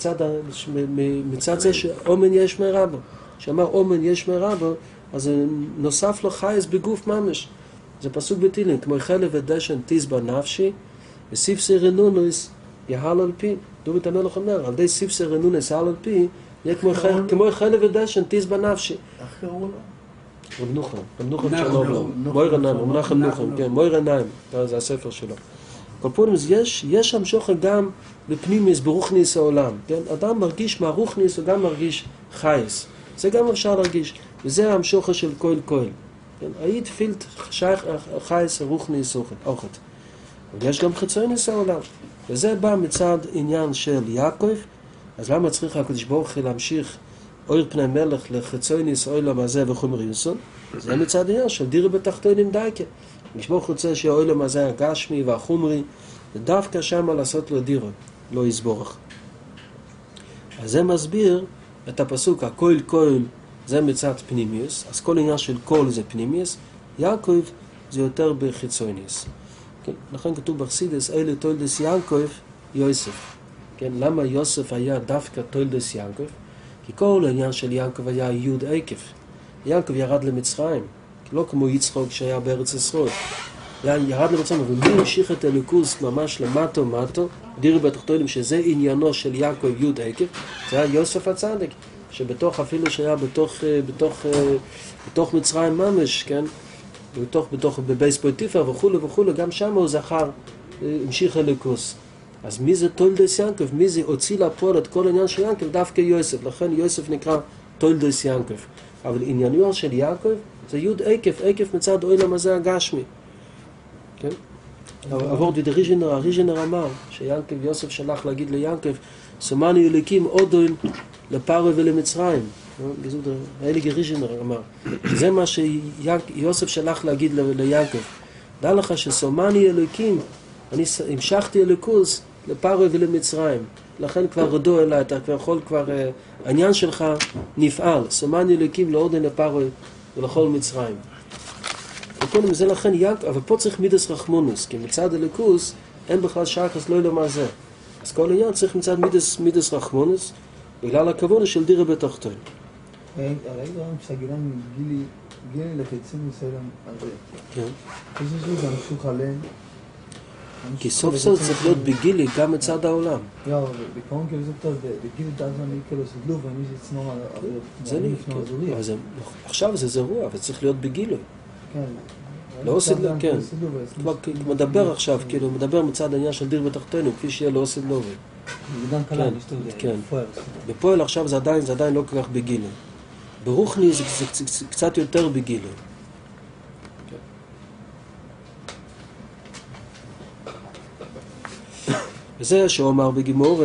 מצד זה שאומן יש מרבו. שאמר אומן יש מרבו, אז נוסף לו חייס בגוף ממש. זה פסוק בתהילים, כמו חלב ודשן תשבע נפשי, וסיפסי רנונוס יהל על פי. דוד המלך אומר, על די סיפסי רנונוס יהל על פי, יהיה כמו חלב ודשן תשבע נפשי. איך קראו לו? רב נוחם צ'רנובר, מויר נעים, רב נחם נוחם, כן, מויר נעים, זה הספר שלו. כל פעם יש שם שוכן גם בפנימיס, ברוחניס העולם, כן? אדם מרגיש מהרוחניס, הוא גם מרגיש חייס. זה גם אפשר להרגיש, וזה המשוכן של כל. כן? היית פילט שייך חייס רוחניס אוכת. ויש גם חיצוניס העולם. וזה בא מצד עניין של יעקב, אז למה צריך הקדוש ברוך הוא להמשיך אור פני מלך לחיצוניס עולם הזה וחומריוסון? זה מצד עניין של דירה בתחתונים דייקה. הקדוש ברוך הוא רוצה שהעולם הזה הגשמי והחומרי, ודווקא שם לעשות לו דירה, לא יסבורך. אז זה מסביר את הפסוק, הכל זה מצד פנימיוס, אז כל עניין של כל זה פנימיוס, יעקב זה יותר בחיצוניס. כן? לכן כתוב בחסידס, אלה תולדס יעקב, יוסף. כן? למה יוסף היה דווקא תולדס יעקב? כי כל העניין של יעקב היה יוד עקב. יעקב ירד למצרים, לא כמו יצחוק שהיה בארץ ישראל. ירד למצרים, אבל מי המשיך את הליכוז ממש למטו, דירה בתחתונים, שזה עניינו של יעקב יוד עקב, זה היה יוסף הצדק, שבתוך אפילו שהיה בתוך מצרים ממש, כן? בבייס פוטיפר וכו', גם שם הוא זכר, המשיך הליכוז. אז מי זה תולדס יעקב? מי זה הוציא לפועל את כל העניין של יעקב? דווקא יוסף, לכן יוסף נקרא תולדס יעקב. אבל עניינו של יעקב זה יוד עקב מצד העולם הזה הגשמי. כן? עבור הריז'נר אמר שיעקב, יוסף שלח להגיד ליעקב, סמני אליקים עודון לפרעה ולמצרים. האליג הריז'נר אמר, שזה מה שיוסף שלח להגיד ליעקב. דע לך שסמני אליקים, אני המשכתי אליקוס לפרעה ולמצרים. לכן כבר רדו אליי, אתה כבר יכול, העניין שלך נפעל. סמני אליקים לעודן לפרעה ולכל מצרים. וקודם זה לכן יעקב, אבל פה צריך מידס רחמונוס, כי מצד אליקוס אין בכלל שחס לא יודע מה זה. אז כל העניין צריך מצד מידס רחמונוס, בגלל הכוונה של דירה בתחתון. הרי גם כשהגילם גילי לחיצים מסוים הזה. כן. יש איזשהו גם שוך עליהם. כי סוף סוף צריך להיות בגילי גם מצד העולם. לא, בעיקרון כאילו זה טוב, בגילי דאז אני כאילו סודלו ואני שצנור זה לי, עכשיו זה זרוע, אבל צריך להיות בגילוי. כן. לא עושה, כן. כבר מדבר עכשיו, כאילו, מדבר מצד העניין של דיר בתחתנו, כפי שיהיה לא עושה לובי. וגם קלה, כן. בפועל עכשיו זה עדיין לא כל כך בגילוי. ברוחני זה קצת יותר בגילוי. וזה שהוא אמר בגימור,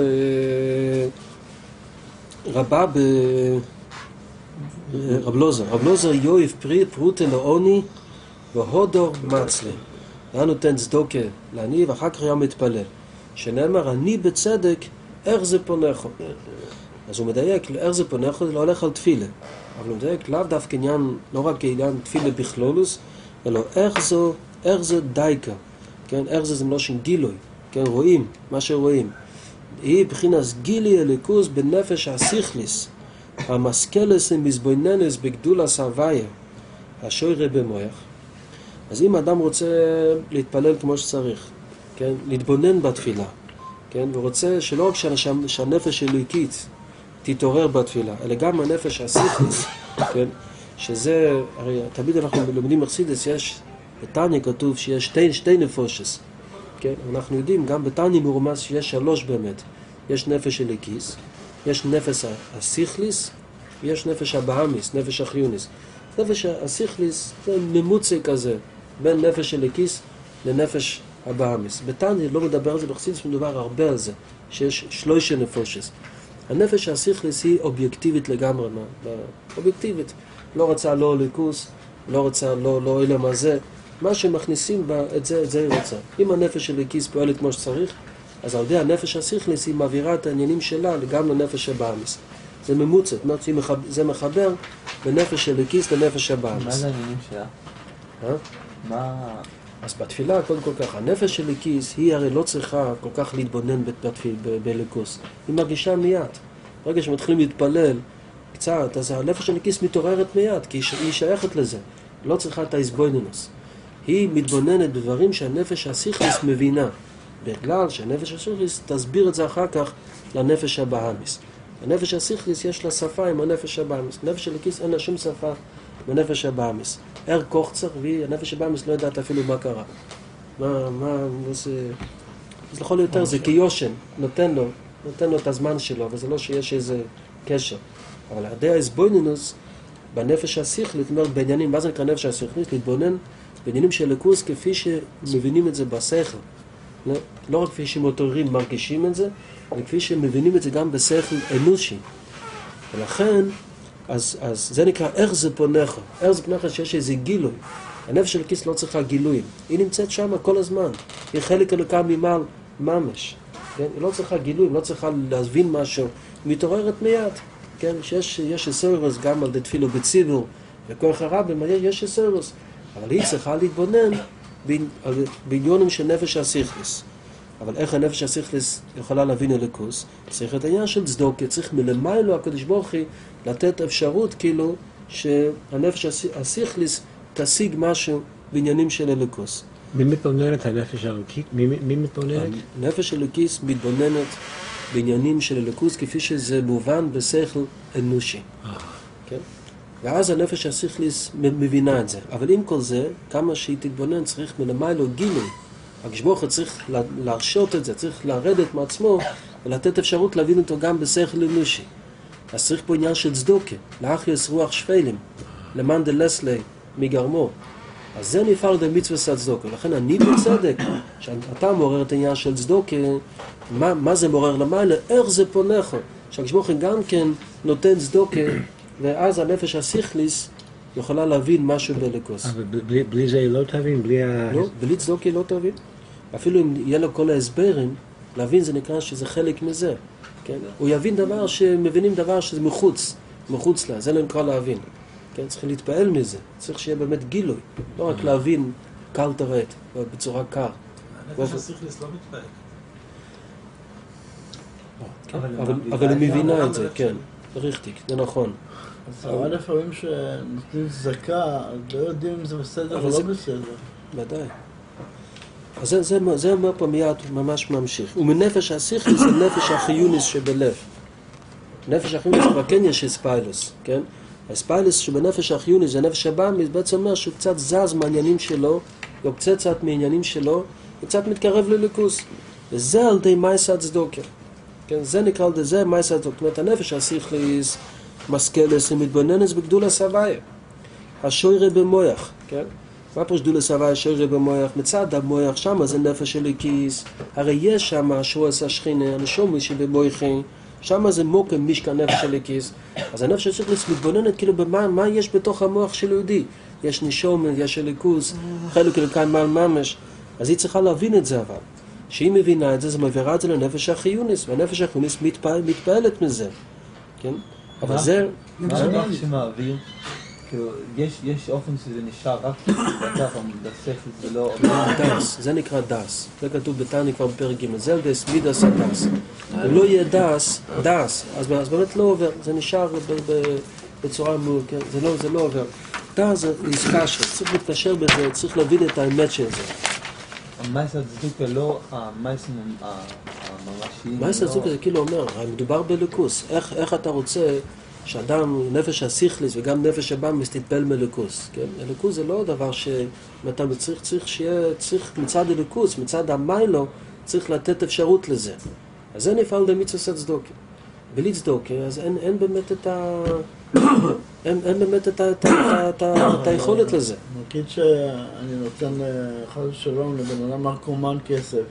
רב לוזר יויף פרי פרוטה לעוני והודור מצלה. היה נותן צדוקה לעני ואחר כך היה מתפלל. שנאמר, אני בצדק, איך זה פונכו. אז הוא מדייק, איך זה פונכו, זה לא הולך על תפילה. אבל הוא מדייק לאו דווקא עניין, לא רק עניין תפילה בכלולוס, אלא איך זה דייקה. כן, איך זה מלושן גילוי. כן, רואים, מה שרואים. היא בחינס גילי אליקוס בנפש הסיכליס, המשכלס ומזבויננס בגדולה סרוויה, השוירה במוח. אז אם אדם רוצה להתפלל כמו שצריך, כן, להתבונן בתפילה, כן, ורוצה שלא רק שהנפש אליקית תתעורר בתפילה, אלא גם הנפש הסיכליס, כן, שזה, הרי תמיד אנחנו לומדים בחסידות, יש, בתניא כתוב שיש שתי נפושס, כן? אנחנו יודעים, גם בתניא מרומז שיש 3 באמת. יש נפש אלוקיס, יש נפש הסיכליס, ויש נפש הבהמיס, נפש החיוניס. נפש הסיכליס זה ממוצע כזה, בין נפש אלוקיס לנפש הבהמיס. בתניא לא מדבר על זה, בחסידות מדובר הרבה על זה, שיש 3 נפושס. הנפש הסיכליס היא אובייקטיבית לגמרי, אובייקטיבית. לא רצה לא אלוקוס, לא רצה לא עולם הזה. מה שמכניסים בה, את זה היא רוצה. אם הנפש של אלוקיס פועלת כמו שצריך, אז על ידי הנפש הסיכליס היא מעבירה את העניינים שלה גם לנפש הבאמיס. זה ממוצע, זה מחבר בנפש של אלוקיס לנפש הבאמיס. מה זה העניינים שלה? מה... אז בתפילה, קודם כל ככה, הנפש של אלוקיס היא הרי לא צריכה כל כך להתבונן באלוקוס. היא מרגישה מיד. ברגע שמתחילים להתפלל קצת, אז הנפש של אלוקיס מתעוררת מיד, כי היא שייכת לזה. לא צריכה את ההסבויננוס. היא מתבוננת בדברים שהנפש הסיכליס מבינה, בגלל שהנפש הסיכליס תסביר את זה אחר כך לנפש הבאמיס. הנפש הסיכליס יש לה שפה עם הנפש הבאמיס. נפש אלוקיס אין לה שום שפה בנפש הבאמיס. קוחצר, והנפש הבאמיס לא יודעת אפילו מה קרה. אז לכל יותר זה כיושן, נותן לו את הזמן שלו, וזה לא שיש איזה קשר. אבל הדעה הסבוינינוס בנפש השכלית, זאת אומרת בעניינים, מה זה נקרא נפש השכלית? להתבונן בעניינים של לקוס כפי שמבינים את זה בשכל. לא רק כפי שמותרים מרגישים את זה, אלא כפי שמבינים את זה גם בשכל אנושי. ולכן, אז זה נקרא איך זה פונך. איך זה פונך שיש איזה גילוי. הנפש של כיס לא צריכה גילויים. היא נמצאת שם כל הזמן. היא חלק אלוקה ממעל ממש. כן? היא לא צריכה גילויים, לא צריכה להבין משהו. היא מתעוררת מיד. כן? שיש סוירוס גם על דתפילו בציבור, וכוח הרבים, יש סוירוס. אבל היא צריכה להתבונן בעניונים של נפש השכליס. אבל איך הנפש השכליס יכולה להבין אלוקוס? צריך את העניין של צדוקה, צריך מלמיילו הקדוש ברוך הוא לתת אפשרות כאילו שהנפש השכליס תשיג משהו בעניינים של אלוקוס. מי מתבונן את הנפש האלוקית? מי מתבוננת? הנפש האלוקיס מתבוננת בעניינים של אלוקוס כפי שזה מובן בשכל אנושי. כן? ואז הנפש השכליס מבינה את זה. אבל עם כל זה, כמה שהיא תתבונן, צריך מלמיילו גילוי. הקדוש ברוך הוא צריך להרשות את זה, צריך לרדת מעצמו ולתת אפשרות להבין אותו גם בשכל אנושי. אז צריך פה עניין של צדוקה, לאחיוס רוח שפלים, למאן דלסלי מגרמו. אז זה נפעל די מצוות צדוקה. לכן אני בצדק, שאתה מעורר את העניין של צדוקה, מה זה מעורר למעלה? איך זה פונך? שהקדוש ברוך הוא גם כן נותן צדוקה, ואז הנפש השכליס יכולה להבין משהו באלוקוס. אבל בלי זה היא לא תבין? לא, בלי צדוקה היא לא תבין. אפילו אם יהיה לו כל ההסברים, להבין זה נקרא שזה חלק מזה. כן? הוא יבין דבר שמבינים דבר שזה מחוץ לה, זה לא נקרא להבין. כן? צריך להתפעל מזה, צריך שיהיה באמת גילוי, לא רק להבין קל תראת, בצורה קר. הנפש השכליס לא מתפעל. אבל היא מבינה את זה, כן, richtig, זה נכון. אז הרבה לפעמים שנותנים צדקה, אז לא יודעים אם זה בסדר או לא בסדר. ודאי. אז זה אומר פה מיד ממש ממשיך. ומנפש השכליס זה נפש החיוניס שבלב. נפש החיוניס כבר כן יש אספיילוס, כן? האספיילוס שבנפש החיוניס זה נפש הבאמיס, בעצם אומר שהוא קצת זז מהעניינים שלו, או קצת מעניינים שלו, וקצת מתקרב לליקוס. וזה על די מייסת צדוקה. כן? זה נקרא על די זה מייסת צדוקה. זאת אומרת, הנפש השכליס מסקלס ומתבוננס בגדול הסבייה. השוירה במוח, כן? מה פה שדול הסבייה שוירה במוח? מצד המוח, שם זה נפש אלוקיס. הרי יש שם השרועס השכינה, הנשומי שבמוחי, שם זה מוקם משכן נפש אלוקיס. אז הנפש השכליס מתבוננת כאילו במה יש בתוך המוח של יהודי. יש נשומי, יש אלוקוס, חלק אלוקן מעל ממש. אז היא צריכה להבין את זה אבל. שהיא מבינה את זה, זה מעבירה את זה לנפש החיוניס, והנפש החיוניס מתפעלת מזה. כן? אבל זה... מה המוח שמעביר? כאילו, יש אופן שזה נשאר רק ככה, בשכל, זה לא... דס, זה נקרא דס. זה כתוב בתניא כבר בפרק ג' זה דס מידס הדס. אם לא יהיה דס, אז באמת לא עובר, זה נשאר בצורה מורכבת, זה לא עובר. דס זה נזקשר, צריך להתקשר בזה, צריך להבין את האמת של זה. המייסת צדוקה לא המייסים הממשיים. מייסת צדוקה זה כאילו אומר, מדובר בלוקוס, איך אתה רוצה שאדם, נפש השכליס וגם נפש הבאמיס תתפעל מלוקוס, כן? אלוקוס זה לא דבר שאתה צריך מצד אלוקוס, מצד המיילו, צריך לתת אפשרות לזה. אז זה נפעל די מצוות צדוקה. בלי צדוקה, אז אין באמת את היכולת לזה. נגיד שאני נותן חס ושלום לבן אדם נרקומן כסף,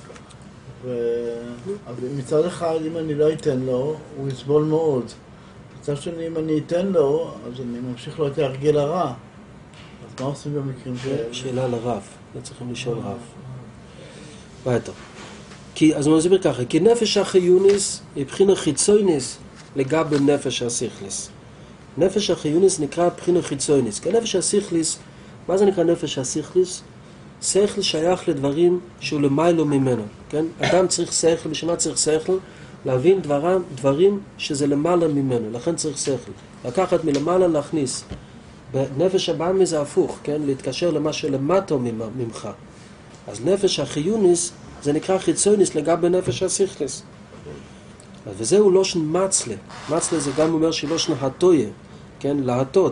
ומצד אחד אם אני לא אתן לו, הוא יסבול מאוד. מצד שני אם אני אתן לו, אז אני ממשיך לו את ההרגל הרע. אז מה עושים במקרים כאלה? שאלה לרב, לא צריכים לשאול רב. ביותר. אז אני מסביר ככה, כי נפש החיוניס היא בחינה חיצוניס לגבי נפש השכליס. נפש החיוניס נקרא בחינה חיצוניס. כי נפש השכליס, מה זה נקרא נפש השכליס? שכל שייך לדברים שהוא למיילו ממנו. כן? אדם צריך שכל, בשביל צריך שכל? להבין דברים שזה למעלה ממנו, לכן צריך שכל. לקחת מלמעלה להכניס. בנפש הבאמיס זה הפוך, כן? להתקשר למה שלמטו ממך. אז נפש החיוניס זה נקרא חיצוניס לגבי נפש השכליס. וזהו לושן מצלה. מצלה זה גם אומר שלושן הטויה, כן? להטות.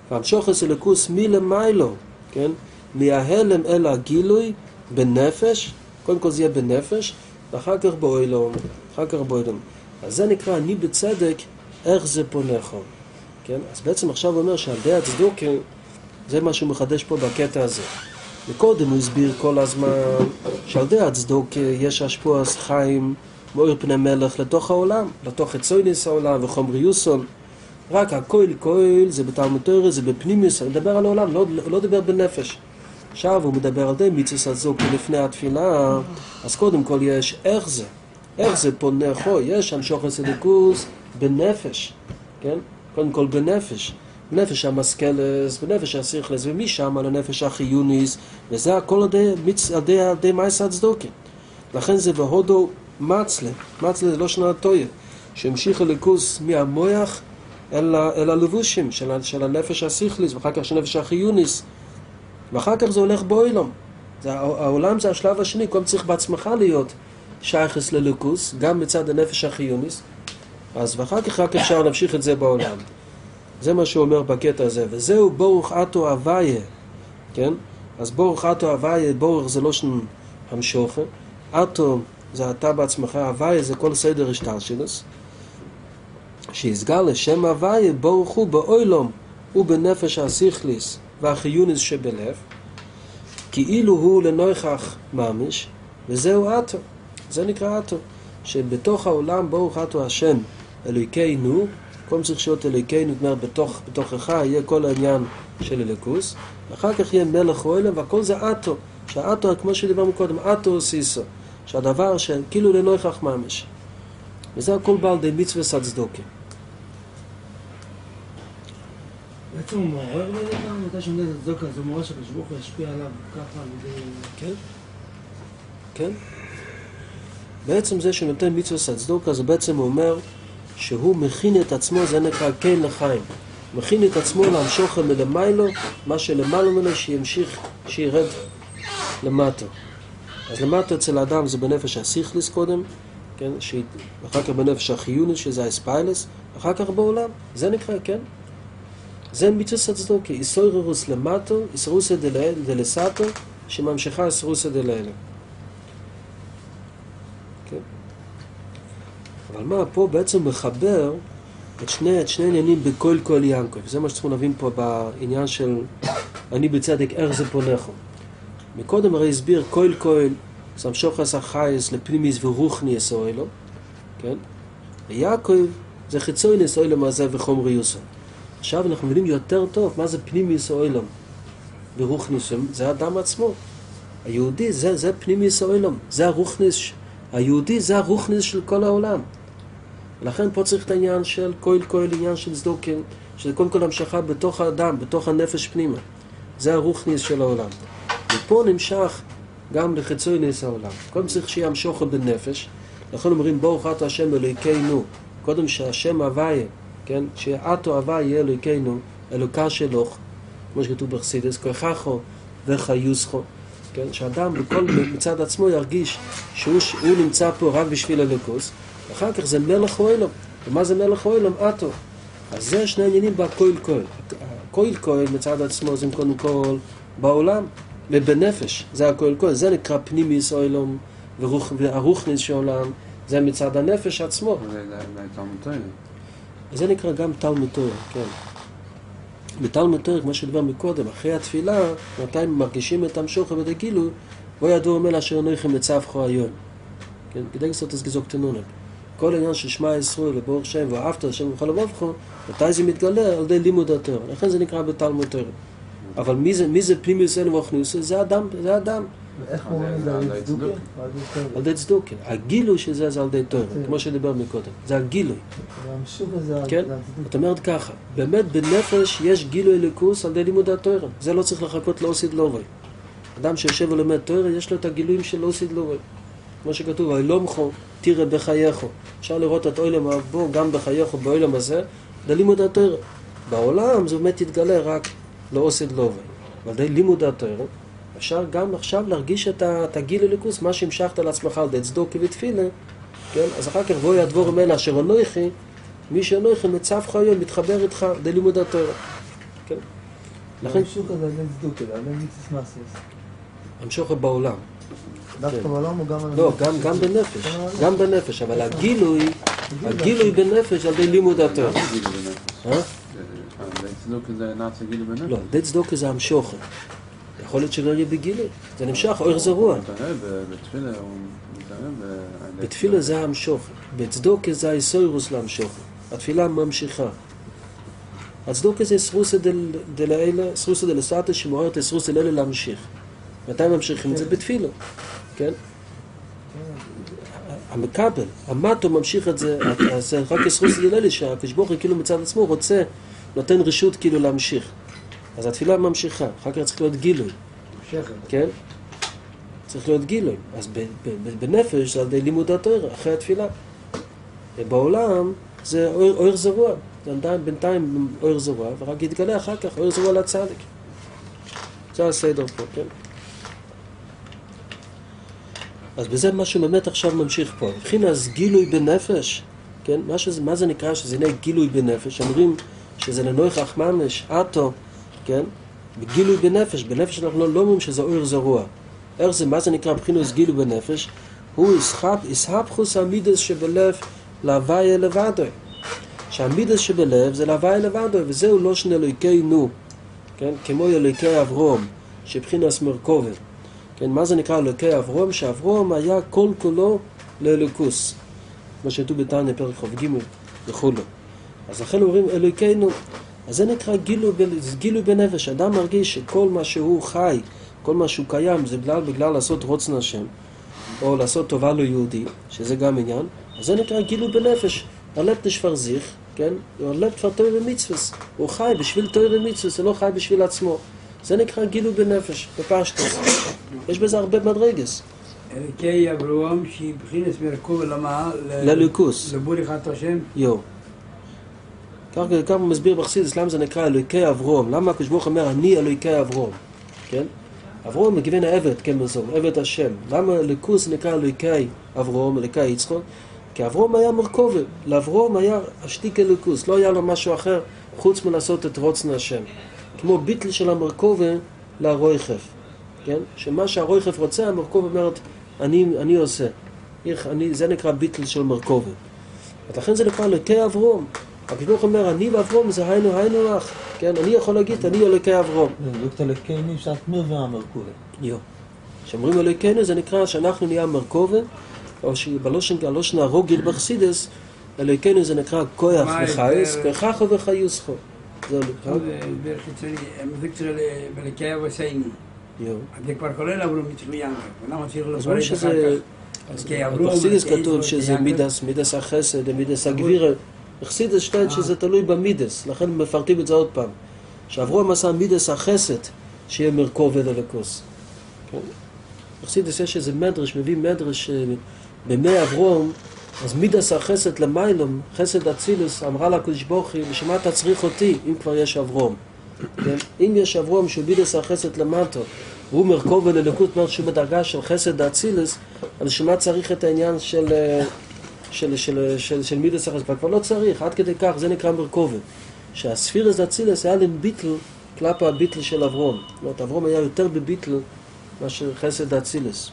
והמשוחס אלוקוס מלמיילו, כן? מההלם אל הגילוי בנפש, קודם כל זה יהיה בנפש, ואחר כך באוילום, אז זה נקרא אני בצדק, איך זה פונכו, כן? אז בעצם עכשיו הוא אומר שעל די הצדוקה, זה מה שהוא מחדש פה בקטע הזה. וקודם הוא הסביר כל הזמן שעל די הצדוקה יש השפועס חיים מאור פני מלך לתוך העולם, לתוך חיצוניס העולם וחומריוסון. רק הכויל זה בתלמוד תורה, זה בפנימיוס, הוא מדבר על העולם, לא מדבר בנפש. עכשיו הוא מדבר על די מצווה הצדוקה לפני התפילה, אז קודם כל יש איך זה פונכו, יש המשוחס אלוקוס בנפש, כן? קודם כל בנפש. בנפש המשכלס, בנפש השכלס, ומשם על הנפש החיוניס, וזה הכל על די מעשה הצדוקה. לכן זה בהודו מצלה זה לא שנה טויה, שהמשיך אלוקוס מהמוח אל הלבושים של הנפש השכלס, ואחר כך של הנפש החיוניס, ואחר כך זה הולך באוילום. העולם זה השלב השני, כל צריך בעצמך להיות שייכס ללוקוס, גם מצד הנפש החיוניס, אז ואחר כך רק אפשר להמשיך את זה בעולם. זה מה שהוא אומר בקטע הזה, וזהו ברוך אתו הוויה, כן? אז ברוך אתו הוויה, ברוך זה לא שם המשוכה, אתו זה אתה בעצמך, הוויה זה כל סדר השתלשלוס, שיסגל לשם הוויה, ברוך הוא באוילום ובנפש השכליס והחיוניס שבלב, כאילו הוא לנוכח ממש, וזהו אתו, זה נקרא אתו, שבתוך העולם ברוך אתו השם אלוהינו, כל צריך להיות אלוהינו, זאת אומרת בתוכך יהיה כל העניין של אלוקוס, ואחר כך יהיה מלך העולם, והכל זה אתו, שהאתו כמו שדיברנו קודם, אתו סיסו, שהדבר שכאילו לנוכח ממש, וזה הכל בא על די מצווה הצדוקה. בעצם הוא מעורר לי לכאן, מתי שעומד את הצדוקה, זה מעורר שהקדוש ברוך הוא ישפיע עליו ככה על ידי... כן. בעצם זה שנותן מצווה הצדוקה, זה בעצם אומר שהוא מכין את עצמו, זה נקרא כן לחיים. מכין את עצמו להמשוך מלמיילו, מה שלמעלה ממנו שימשיך, שירד למטה. אז למטה אצל האדם זה בנפש השכליס קודם, כן? אחר כך בנפש החיונס, שזה האספיילס, אחר כך בעולם. זה נקרא, כן? זה מצווה הצדוקה, איסוירוס למטה, איסרוסא דלסתו, שממשיכה איסרוסא דלאלה. כן? אבל מה, פה בעצם מחבר את שני עניינים בכל ינקוב. זה מה שצריכים להבין פה בעניין של אני בצדק, איך זה פונכו. מקודם הרי הסביר כל זה המשוחס החייס לפנימיס ורוחניס אוילו, כן? ויעקב זה חיצוניס אוילו מה זה וחומריוסו. עכשיו אנחנו מבינים יותר טוב מה זה פנימיס אוילו ורוחניס, זה האדם עצמו. היהודי זה פנימיס אוילו, זה הרוחניס, היהודי זה הרוחניס של כל העולם. לכן פה צריך את העניין של כל עניין של צדוקה, שזה קודם כל המשכה בתוך האדם, בתוך הנפש פנימה. זה הרוחניס של העולם. ופה נמשך גם לחיצוניס העולם. קודם צריך שיהיה המשכה בנפש, לכן אומרים ברוך אתה השם אלוהינו, קודם שהשם הוויה, כן, שאתו הוויה יהיה אלוהינו, אלוקה שלוך, כמו שכתוב בחסידות, כוחךו וחיוסכו, כן, שאדם בכל מצד עצמו ירגיש שהוא נמצא פה רק בשביל אלוקוס, אחר כך זה מלך העולם. ומה זה מלך העולם? אתו. אז זה שני עניינים כל מצד עצמו זה קודם כל בעולם ובנפש, זה הכל. זה נקרא פנימיס העולם והרוחניס של העולם, זה מצד הנפש עצמו. זה תלמוד תורה. זה נקרא גם תלמוד תורה, כן. בתלמוד תורה, כמו שדיבר מקודם, אחרי התפילה, מתי מרגישים את המשוחו ודגילו, בו ידעו אומר אשר נויכם לצווכו היום. כן, כדי לעשות את גזוק תנונם. כל העניין של שמע ישראל וברוך שם ואהבת השם בכל לבבך, מתי זה מתגלה? על ידי לימוד התורה. לכן זה נקרא בתלמוד תורה. אבל מי זה פנימיוס ורוחניוס? זה אדם. ואיך אומרים את זה? על ידי צדוקה? על ידי צדוקה. הגילוי שזה זה על ידי תורה, כמו שדיבר מקודם. זה הגילוי. והמשוך הזה על כן? הצדוקה. זאת אומרת ככה, באמת בנפש יש גילוי אלוקוס על ידי לימוד התורה. זה לא צריך לחכות לאוסיד לורי. אדם שיושב ולומד תורה, יש לו את הגילויים של אוסיד לורי. כמו שכתוב, אילומכו תראה בחייכו. אפשר לראות את אילם הבו גם בחייכו, באילם הזה, בלימוד התורה. בעולם זה באמת יתגלה רק לאוסיד לובי. אבל די לימוד התורה, אפשר גם עכשיו להרגיש את הגיל אלוקוס, מה שהמשכת על עצמך על די צדוקה ותפילה, כן? אז אחר כך בואי הדבור ממנה אשר אנוכי, מי שאנוכי מצווך היום מתחבר איתך די לימוד התורה. כן? לכן המשוך הזה עדיין צדוק, עדיין מיצוס מסס. המשוך בעולם. דווקא בעולם הוא גם... לא, גם בנפש, גם בנפש, אבל הגילוי בנפש על ידי לימוד התורה. צדוקה זה נעשה גילוי בנפש? לא, די צדוקה זה המשוכר. יכול להיות שלא יהיה בגילוי, זה נמשך, אור זרוע. בתפילה הוא מתאר בתפילה זה המשוכר, בצדוקה זה היסוירוס להמשוכר. התפילה ממשיכה. הצדוקה זה סרוסה דלאלה, סרוסה דלסטה שמעוררת סרוסה דלאלה להמשיך. מתי ממשיכים את זה? בתפילה, כן? המקבל, המטו ממשיך את זה, זה רק סרוסה דלאלה שהקדוש כאילו מצד עצמו רוצה, נותן רשות כאילו להמשיך. אז התפילה ממשיכה, אחר כך צריך להיות גילוי. כן? צריך להיות גילוי. אז בנפש זה על ידי לימוד התורה, אחרי התפילה. בעולם זה אור זרוע. זה עדיין בינתיים אור זרוע, ורק יתגלה אחר כך אור זרוע לצדיק. זה הסדר פה, כן? אז בזה מה שבאמת עכשיו ממשיך פה. מבחינת גילוי בנפש, כן? מה זה נקרא שזה נהיה גילוי בנפש? אומרים שזה לנוכח ממש, אטו, כן? בגילוי בנפש, בנפש אנחנו לא אומרים שזה אור זרוע. איך זה, מה זה נקרא מבחינת גילוי בנפש? הוא יסהפכוס המידס שבלב להוויה לבדו. שהמידס שבלב זה להוויה לבדו, וזהו לא שני אלוהינו, כן? כמו אלוהי אברום, שבחינס מרכובה. כן, מה זה נקרא אלוהי אברום? שאברום היה כל כולו לאלוקוס. כמו שכתוב בתניא פרק כ"ג וכו'. אז לכן אומרים אלוהינו. אז זה נקרא גילוי בנפש. אדם מרגיש שכל מה שהוא חי, כל מה שהוא קיים, זה בגלל לעשות רוצן השם, או לעשות טובה ליהודי, שזה גם עניין. אז זה נקרא גילוי בנפש. הלב נשפר זיך, כן? הלב כבר תורה ומצווה. הוא חי בשביל תורה ומצווה, זה לא חי בשביל עצמו. זה נקרא גילוי בנפש, בפשטוס. יש בזה הרבה מדרגס. אלוקי אברהם שבחינס מרכוב למה? ללוקוס. לבוריחת השם? יו. כך הוא מסביר בחסידות, למה זה נקרא אלוקי אברהם. למה הקדוש ברוך הוא אומר, אני אלוקי אברהם? כן? אברהם מגוון העבד, כן מזור, עבד השם. למה אלוקוס נקרא אלוקי אברהם, אלוקי יצחק? כי אברהם היה מרכובה. לאברהם היה השתיק אלוקוס. לא היה לו משהו אחר חוץ מלעשות את רוצן השם. כמו ביטל של המרכובה לרויחף. כן? שמה שהרויחף רוצה, המרכובה אומרת, אני עושה. זה נקרא ביטל של מרכובה. לכן זה נקרא אלוקי אברהם. הקדוש ברוך הוא אומר, אני ואברהם זה היינו אח. כן? אני יכול להגיד, אני אלוקי אברהם. דוקטור אלוקינו שאת מרווה מרכובה. יו. כשאומרים אלוקינו זה נקרא שאנחנו נהיה מרכובה, או שבלושן הרוגל בחסידות, אלוקינו זה נקרא כוח וחייס, כוחך וחיוסך. זה אלוקי. בחיצוני, מזיקצר באלוקי אבוסייני. יו. זה כבר כולל אברהם מצוין. ולמה צריך אז אומרים שזה... בחסידות כתוב שזה מידס החסד, מידס הגבירה. בחסידות שתיים שזה תלוי במידס, לכן מפרטים את זה עוד פעם. שאברהם עשה מידס החסד, שיהיה מרכובה ללוקוס. בחסידות יש איזה מדרש, מביא מדרש במי אברהם, אז מידס החסד למיילום, חסד אצילוס, אמרה לקדוש ברוך הוא, בשביל אתה צריך אותי, אם כבר יש אברהם. אם יש אברהם שהוא מידס החסד למטו, והוא מרכובה ללוקוס, זאת אומרת שהוא בדרגה של חסד אצילוס, אז בשביל צריך את העניין של מידס החסד, כבר לא צריך, עד כדי כך, זה נקרא מרכובה. שהספירס אצילוס היה להם ביטל, כלפי הביטל של אברהם. זאת אומרת, אברהם היה יותר בביטל מאשר חסד אצילוס.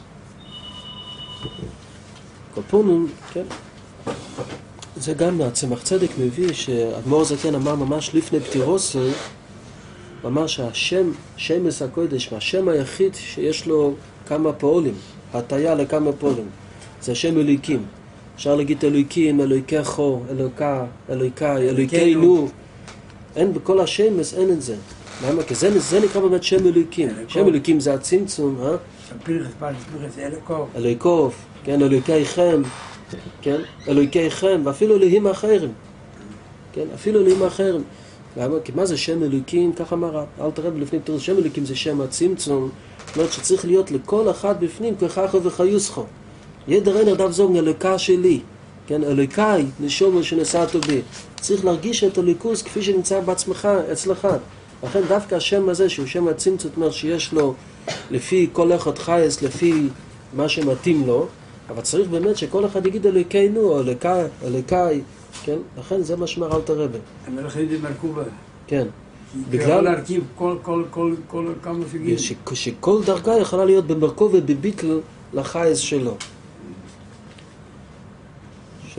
קופונים, כן. זה גם הצמח צדק מביא שהאדמו"ר זקן אמר ממש לפני פטירוסו, אמר שהשם, שמש הקודש, השם היחיד שיש לו כמה פעולים, הטיה לכמה פעולים, זה השם אלוהיקים. אפשר להגיד אלוהיקים, אלוהיכךו, אלוקה, אלוהיקי, אלוהיכנו. אין בכל השמש, אין את זה. למה? כי זה נקרא באמת שם אלוהיקים. שם אלוהיקים זה הצמצום, אלוהיקוף, כן, אלוהיכיכם, כן, אלוהיכיכם, ואפילו אלוהים אחרים, כן, אפילו אלוהים אחרים. למה? כי מה זה שם אלוהיקים? כך אמר אלתר רבי לפני פטירוסו, שם אלוהיקים זה שם הצמצום, זאת אומרת שצריך להיות לכל אחד בפנים כוחך וחיוסך. ידר אין ארדף זוג אלוקה שלי, כן, אלוקאי נשומו שנשאתו בי. צריך להרגיש את הליכוז כפי שנמצא בעצמך, אצלך. לכן דווקא השם הזה שהוא שם הצמצום, זאת אומרת שיש לו לפי כל אחד חייס, לפי מה שמתאים לו, אבל צריך באמת שכל אחד יגיד אלוהינו, או אלוקאי, כן? לכן זה מה שמר אלתר רבי. המלאכים זה מרכובה. כן. בגלל להרכיב כל כמה סוגים. שכל דרגה יכולה להיות במרכוב ובביטל לחייס שלו. שם.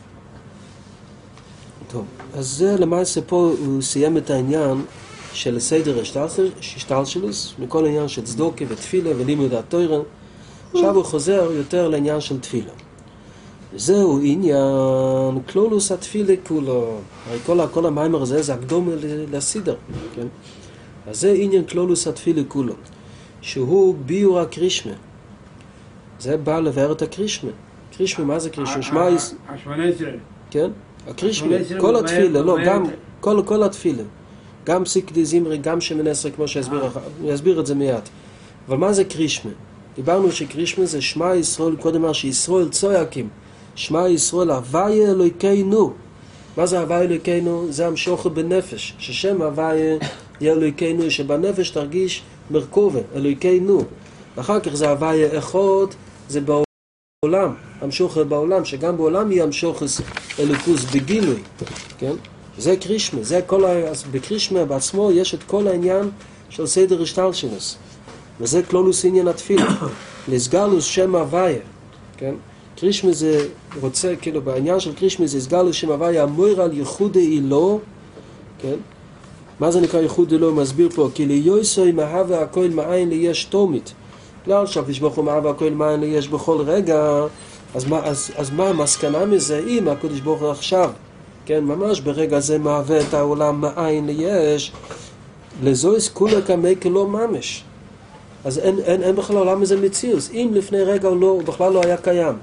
טוב, אז זה למעשה פה הוא סיים את העניין של סדר השתלשלוס, מכל העניין של צדוקה ותפילה ולימוד התורה. עכשיו הוא חוזר יותר לעניין של תפילה. זהו עניין כלולוס התפילה כולו. הרי כל המיימר הזה זה הקדום לסדר, כן? אז זה עניין כלולוס התפילה כולו, שהוא ביור הקרישמה. זה בא לבאר את הקרישמה. קרישמה, מה זה קרישמה? השמונה עשרה. כן? הקרישמה, כל התפילה, לא, גם כל התפילה. גם פסיק די זמרי, גם שמן עשרה, כמו שיסביר את זה מיד. אבל מה זה קרישמה? דיברנו שקרישמה זה שמע ישראל, קודם אמר שישראל צועקים. שמע ישראל הוויה אלוהינו. מה זה הוויה אלוהינו? זה המשוך בנפש. ששם הוויה יהיה אלוהינו, שבנפש תרגיש מרכובה, אלוהינו. ואחר כך זה הוויה אחד, זה בעולם, המשוך בעולם, שגם בעולם יהיה המשוך אלוקוס בגילוי. כן? זה קרישמה, זה כל בקרישמה בעצמו יש את כל העניין של סדר השתלשלוס. וזה כלולוס עניין התפילה. לסגלוס שם הוויה, כן? קרישמה זה רוצה, כאילו בעניין של קרישמה זה סגלוס שם הוויה אמור על ייחוד אילו, כן? מה זה נקרא ייחוד אילו? הוא מסביר פה, כי ליוסוי מהווה הכל מאין ליש תומית. לא עכשיו לשבוך ומהווה הכל מאין ליש בכל רגע, אז מה המסקנה מזה? אם הקדוש ברוך הוא עכשיו, כן, ממש ברגע זה מהווה את העולם מאין ליש, לזויס כולה כמי כלא ממש. אז אין בכלל עולם איזה מציאות. אם לפני רגע הוא בכלל לא היה קיים.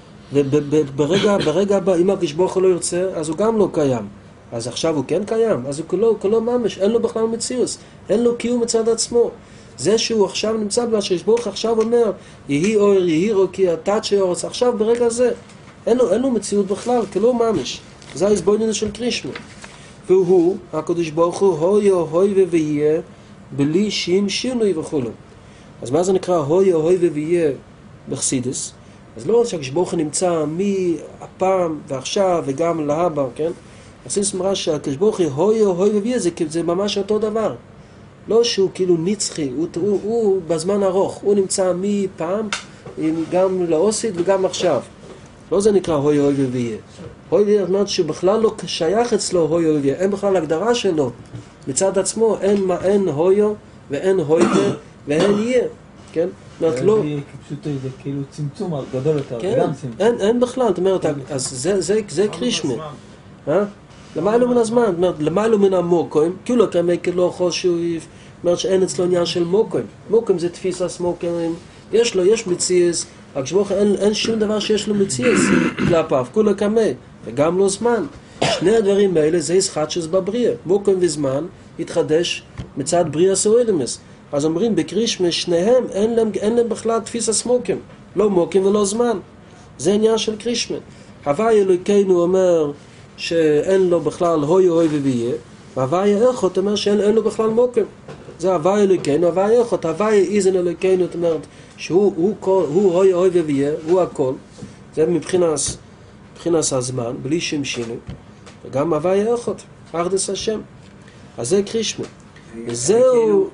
וברגע הבא, אם הקדוש ברוך הוא לא ירצה, אז הוא גם לא קיים. אז עכשיו הוא כן קיים. אז הוא כולו ממש, אין לו בכלל מציאות. אין לו קיום מצד עצמו. זה שהוא עכשיו נמצא בגלל שהקדוש ברוך הוא עכשיו אומר, יהי אור, יהי רוקי, התת שאורץ. עכשיו ברגע זה, אין לו מציאות בכלל, כולו ממש. זה ההסבויננו של קרישמה. והוא, הקדוש ברוך הוא, הוי הוי ויהיה, בלי שינוי וכולו. אז מה זה נקרא הוי הוי ויהיה בחסידס? אז לא רק שהקדוש ברוך הוא נמצא מהפעם ועכשיו וגם להבא, כן? החסידס מראה שהקדוש ברוך הוא הוי הוי ויהיה, זה ממש אותו דבר. לא שהוא כאילו נצחי, הוא בזמן ארוך, הוא נמצא מפעם גם לאוסית וגם עכשיו. לא זה נקרא הוי הוי ויהיה. הוי ויהיה זאת אומרת שבכלל לא שייך אצלו הוי הוי ויהיה, אין בכלל הגדרה שלו. מצד עצמו אין הויו ואין הוידה ואין יהיה, כן? זאת אומרת לא... פשוט זה כאילו צמצום גדול יותר, כן, גם צמצום. אין בכלל, זאת אומרת, אז זה קרישמה. למיילו מן הזמן, זאת אומרת, למיילו מן המוקוים, כאילו כמי כלא חושוב, זאת אומרת שאין אצלו עניין של מוקוים. מוקוים זה תפיסת מוקוים, יש מציאס, רק שבוך אין שום דבר שיש לו מציאס כלפיו, כולו כמי, וגם לא זמן. שני הדברים האלה זה ישחטשוס בבריאה. מוקוים וזמן יתחדש מצד בריאה סואלמס. אז אומרים בקרישמה שניהם אין להם בכלל תפיסת מוקוים. לא מוקוים ולא זמן. זה עניין של קרישמה. הוויה אלוהינו אומר שאין לו בכלל הוי הוי ויהיה, והוויה איכות אומר שאין לו בכלל מוקוים. זה הוויה אלוהינו, הוויה איכות, הוויה איזן אלוהינו, זאת אומרת שהוא הוי הוי ויהיה, הוא הכל. זה מבחינת הזמן, בלי שום שינוי. וגם הוויה איכות, אחדות השם. אז זה קרישמה. וזהו...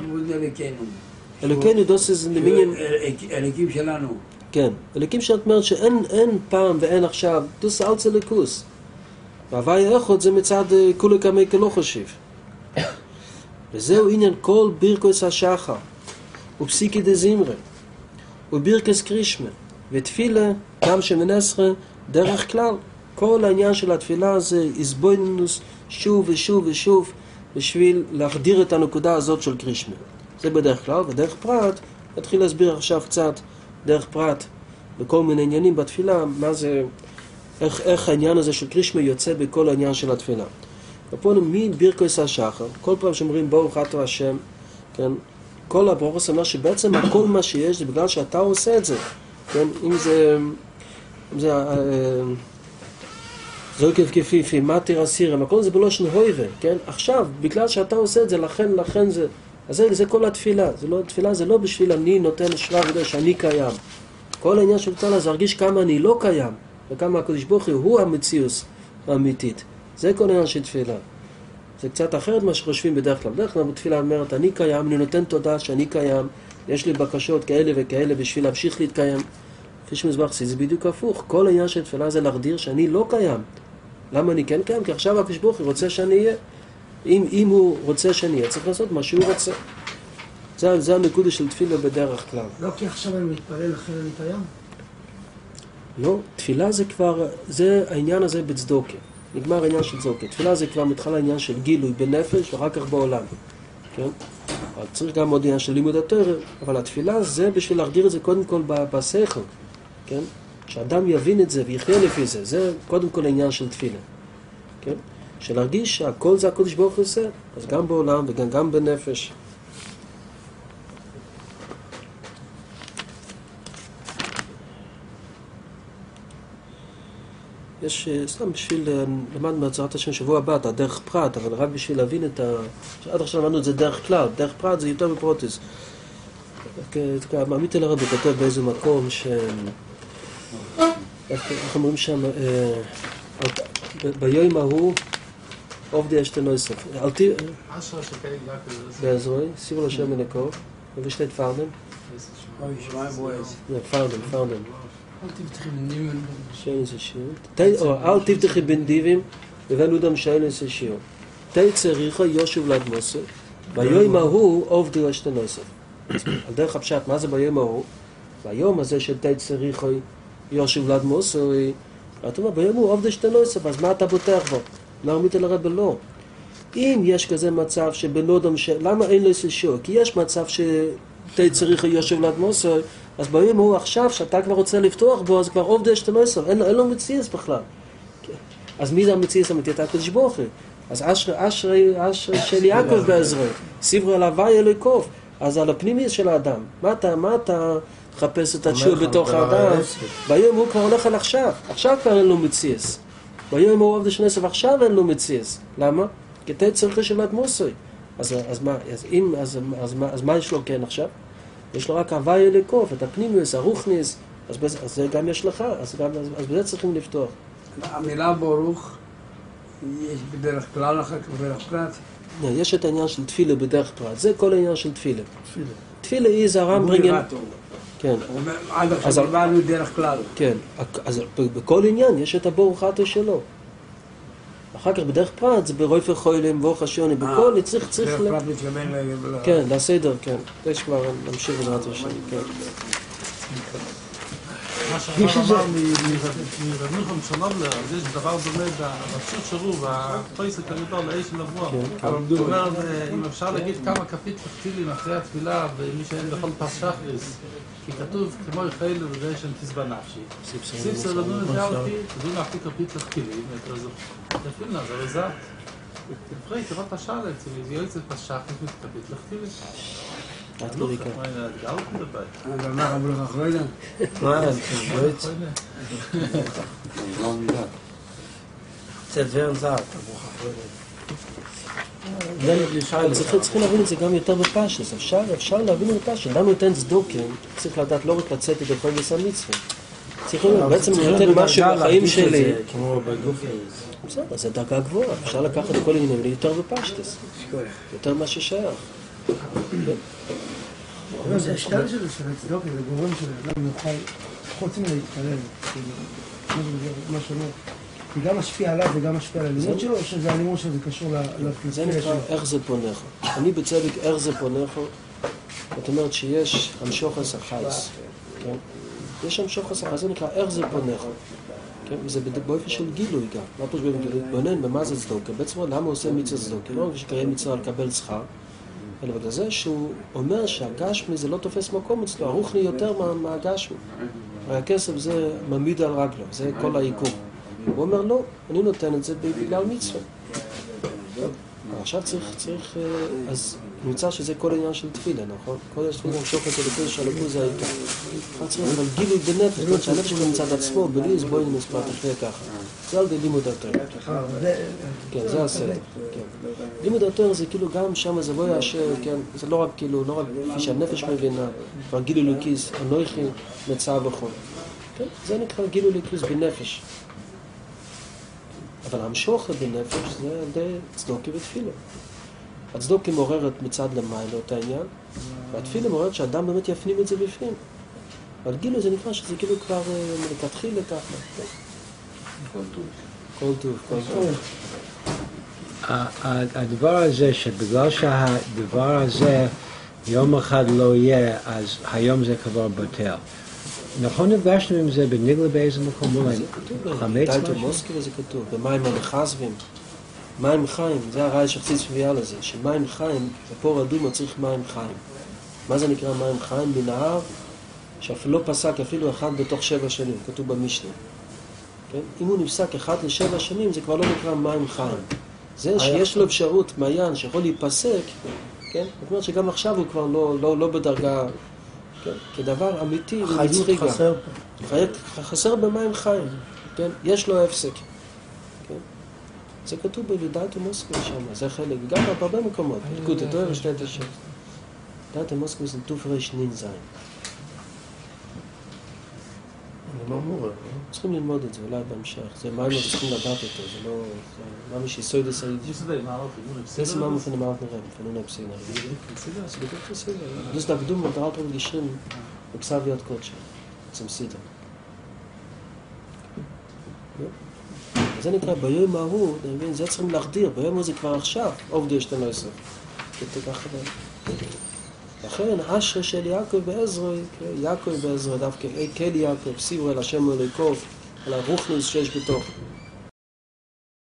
אלוהינו דוסס למינים... אלוקים שלנו. כן, אלוקים שלנו אומרת שאין פעם ואין עכשיו, דוס אלצה לקוס. והוויה איכות זה מצד כולו כמי כלא חושב. וזהו עניין כל בירקוס השחר, ופסיקי דזמרה, ובירקס קרישמה, ותפילה, גם שמנסרה, דרך כלל. כל העניין של התפילה זה הסבוינוס שוב ושוב ושוב, בשביל להחדיר את הנקודה הזאת של קרישמה. זה בדרך כלל, ודרך פרט, נתחיל להסביר עכשיו קצת דרך פרט, בכל מיני עניינים בתפילה, מה זה, איך העניין הזה של קרישמה יוצא בכל העניין של התפילה. ופה מבירקוס השחר, כל פעם שאומרים ברוך אתה השם, כן, כל הברוך אומר שבעצם הכל מה שיש זה בגלל שאתה עושה את זה, כן, אם זה זוקף כפיפי, מתיר אסירם, הכל זה בלושן הויבה, כן, עכשיו, בגלל שאתה עושה את זה, לכן זה, אז זה כל התפילה, תפילה זה לא בשביל אני נותן שלב כדי שאני קיים, כל העניין של תפילה זה להרגיש כמה אני לא קיים, וכמה הקדוש ברוך הוא המציאות האמיתית, זה כל העניין של תפילה. זה קצת אחרת מה שחושבים בדרך כלל. בדרך כלל בתפילה אומרת, אני קיים, אני נותן תודה שאני קיים, יש לי בקשות כאלה וכאלה בשביל להמשיך להתקיים. כפי שמזבח עשי, זה בדיוק הפוך. כל העניין של תפילה זה להגדיר שאני לא קיים. למה אני כן קיים? כי עכשיו הקדוש ברוך הוא רוצה שאני אהיה. אם הוא רוצה שאני אהיה, צריך לעשות מה שהוא רוצה. זה הנקודה של תפילה בדרך כלל. לא כי עכשיו אני מתפלל לכן אני קיים? לא, תפילה זה כבר, זה העניין הזה בצדוקה. נגמר העניין של צדוקה. תפילה זה כבר מתחיל העניין של גילוי בנפש ואחר כך בעולם. כן? צריך גם עוד עניין של לימוד התורה, אבל התפילה זה בשביל להגדיר את זה קודם כל בשכל. כן? שאדם יבין את זה ויחיה לפי זה. זה קודם כל העניין של תפילה. כן? שלהרגיש שהכל זה הקדוש ברוך הוא עושה, אז גם בעולם וגם בנפש. יש, סתם בשביל, למדנו בעזרת השם שבוע הבא, את הדרך פרט, אבל רק בשביל להבין את עד עכשיו למדנו את זה דרך כלל, דרך פרט זה יותר בפרוטיס. מעמיד אל הרבי כותב באיזה מקום איך אומרים שם, ביום ההוא, עובדי אשתנויסף. בעזרוי, סיבו לשם מנקוב, ובשתי תפרדם. אוי, שמע בועז. פרדם. אל תבטחי בנדיבים. שיינס השיר. אל תבטחי בנדיבים, ובן אדם שיינס השיר. תי צריכה יושב לאדמוסו, ביום ההוא עובדי אשתנויסף. על דרך הפשט, מה זה ביום ההוא? ביום הזה של תי צריכה יושב לאדמוסו, אתה אומר, ביום הוא עובדי אשתנויסף, אז מה אתה בוטח בו? נרמית אל הרב לא. אם יש כזה מצב שבן אדם למה אין לו איסשור? כי יש מצב שתי צריך יושב לאדמוסו, אז ביום הוא עכשיו, שאתה כבר רוצה לפתוח בו, אז כבר עובדי אשתנויסף, אין לו מציאס בכלל. אז מי זה המציאס האמיתי? אתה הקדוש ברוך הוא. אז אשרי של יעקב בעזרו, סיברו על הווי אלוקוב, אז על הפנימי של האדם. מה אתה חפש את התשור בתוך האדם? ביום הוא כבר הולך על עכשיו כבר אין לו מציאס. ביום הוא עובדי אשתנויסף, עכשיו אין לו מציאס. למה? כי אתה צריך לשאלת מוסוי. אז מה יש לו כן עכשיו? יש לו רק הווי אלוקוב, את הפנימיוס, הרוחניס, אז זה גם יש לך, אז בזה צריכים לפתוח. המילה ברוך, יש בדרך כלל אחר כך בדרך פרט? יש את העניין של תפילה בדרך פרט, זה כל העניין של תפילה. תפילה היא זה הרמברינגן. כן. עד עכשיו דיברנו דרך כלל. כן, אז בכל עניין יש את הברוך אתה שלו. אחר כך בדרך פרט זה ברויפר חוילם, ברוך השיוני, בכל צריך... דרך פרט מתכוון כן, לסדר, כן. יש כבר נמשיך בעזרת השם, כן. מה שהרב אמר מרב שלום, אז יש דבר דומה בפשוט שרוב, בפויסק הגדול, לאיש ולבוא. זאת אומרת, אם אפשר להגיד כמה כפית תחתילים אחרי התפילה, ומי שאין בכל פס שחריס, כי כתוב, כמו יחייל וזה יש תסבא נפשי. סיפסר לדון את זה על פי, תדעו להחתיק כפית תחתילים, תפילנה, זה רזת. תבחרי, תראות השאלה, זה יועצת פס שחריס מתכפית תחתילים. עד כדי כך. אבל מה רבו לך לא יודע? מה? לא יצא. צדוורן זעת, ברוך צריכים להבין את זה גם יותר בפשטוס. אפשר להבין את הפשטוס. אדם נותן צדוקה, צריך לדעת לא רק לצאת את הכל מצווה. צריכים בעצם נותן משהו בחיים שלי. כמו בגוף. בסדר, זה דרגה גבוהה. אפשר לקחת את כל העניינים יותר בפשטוס. יותר מה ששייך. זה השתל של הצדוקה, זה גורם שלאדם יוכל חוץ מלהתפלל. מה שאומר. זה גם משפיע עליו וגם משפיע על הלימוד שלו, או שזה הלימוד שזה קשור לפלסטיה שלו? זה נקרא איך זה פונך. אני בצדק איך זה פונך, זאת אומרת שיש המשוחס החייס. יש המשוחס החייס, זה נקרא איך זה פונך. זה באופן של גילוי גם. מה פה שבאמת להתבונן במה זה צדוקה? בעצם למה הוא עושה מצווה צדוקה? לא רק שקיים מצווה לקבל שכר, אלא בגלל זה שהוא אומר שהגשמי זה לא תופס מקום אצלו, הרוחני יותר מהגשמי. הרי הכסף זה מעמיד על רגלו, זה כל העיקור. הוא אומר לא, אני נותן את זה בגלל מצווה. עכשיו צריך, אז נמצא שזה כל העניין של תפילה, נכון? כל העניין של תפילה, המשוך את זה לפי שהלכו זה העיקר. עכשיו צריך אבל גילוי בנפש, שהנפש גם מצד עצמו, בלי אז בואי נמספר תחיה ככה. זה על די לימוד התורה. כן, זה הסדר. לימוד התורה זה כאילו גם שם זה לא יאשר, כן? זה לא רק כאילו, לא רק כפי שהנפש מבינה, כבר גילוי לוקיס, אנוכי, מצא וכל. כן? זה נקרא גילוי לוקיס בנפש. אבל המשוך בנפש זה על ידי צדוקה ותפילה. הצדוקה מעוררת מצד למים לאותה עניין, והתפילה מעוררת שהאדם באמת יפנים את זה בפנים. אבל גילו זה נקרא שזה כאילו כבר מלכתחילה ככה. כל טוב. הדבר הזה, שבגלל שהדבר הזה יום אחד לא יהיה, אז היום זה כבר בטל. נכון נפגשנו עם זה בניגלה באיזה מקום, אולי חמץ משהו? מוסקבה זה כתוב, במים המחזבים, מים חיים, זה הרעי שחציץ מביאה לזה, שמים חיים, בפור אדומה צריך מים חיים. מה זה נקרא מים חיים? מנהר שאפילו לא פסק אפילו אחד בתוך 7 שנים, כתוב במשנה. כן? אם הוא נפסק 1 ל7 שנים, זה כבר לא נקרא מים חיים. זה שיש לו אפשרות מעיין שיכול להיפסק, כן? זאת אומרת שגם עכשיו הוא כבר לא בדרגה, כן? כדבר אמיתי ונצחי גם. חסר במים חיים, כן? יש לו הפסק. כן? זה כתוב בדעת מוסקבה שם, זה חלק, גם בהרבה מקומות. תקוד, אתה אוהב שתי את השם. דעת מוסקבה זה טוף רשנין זין. לא מורה. צריכים ללמוד את זה, אולי בהמשך. זה מה הם צריכים לדעת אותו, זה לא... מה מי שיסוד הסעיד. זה סימן מפני מערת נראה, מפני נפסינה. זה בדיוק חסידה. זה דקדום מטרת רוב גישרים בכסביות קודשה. זה מסידה. זה נקרא ביום ההוא, זה צריכים להחדיר, ביום הזה כבר עכשיו, עובדי יש תנו עשר. ככה לכן, אשר של יעקב בעזרו, יעקב בעזרו, דווקא כל יעקב, סיבו אל השם אלוהיקוב, על הרוחנוס שיש בתוך.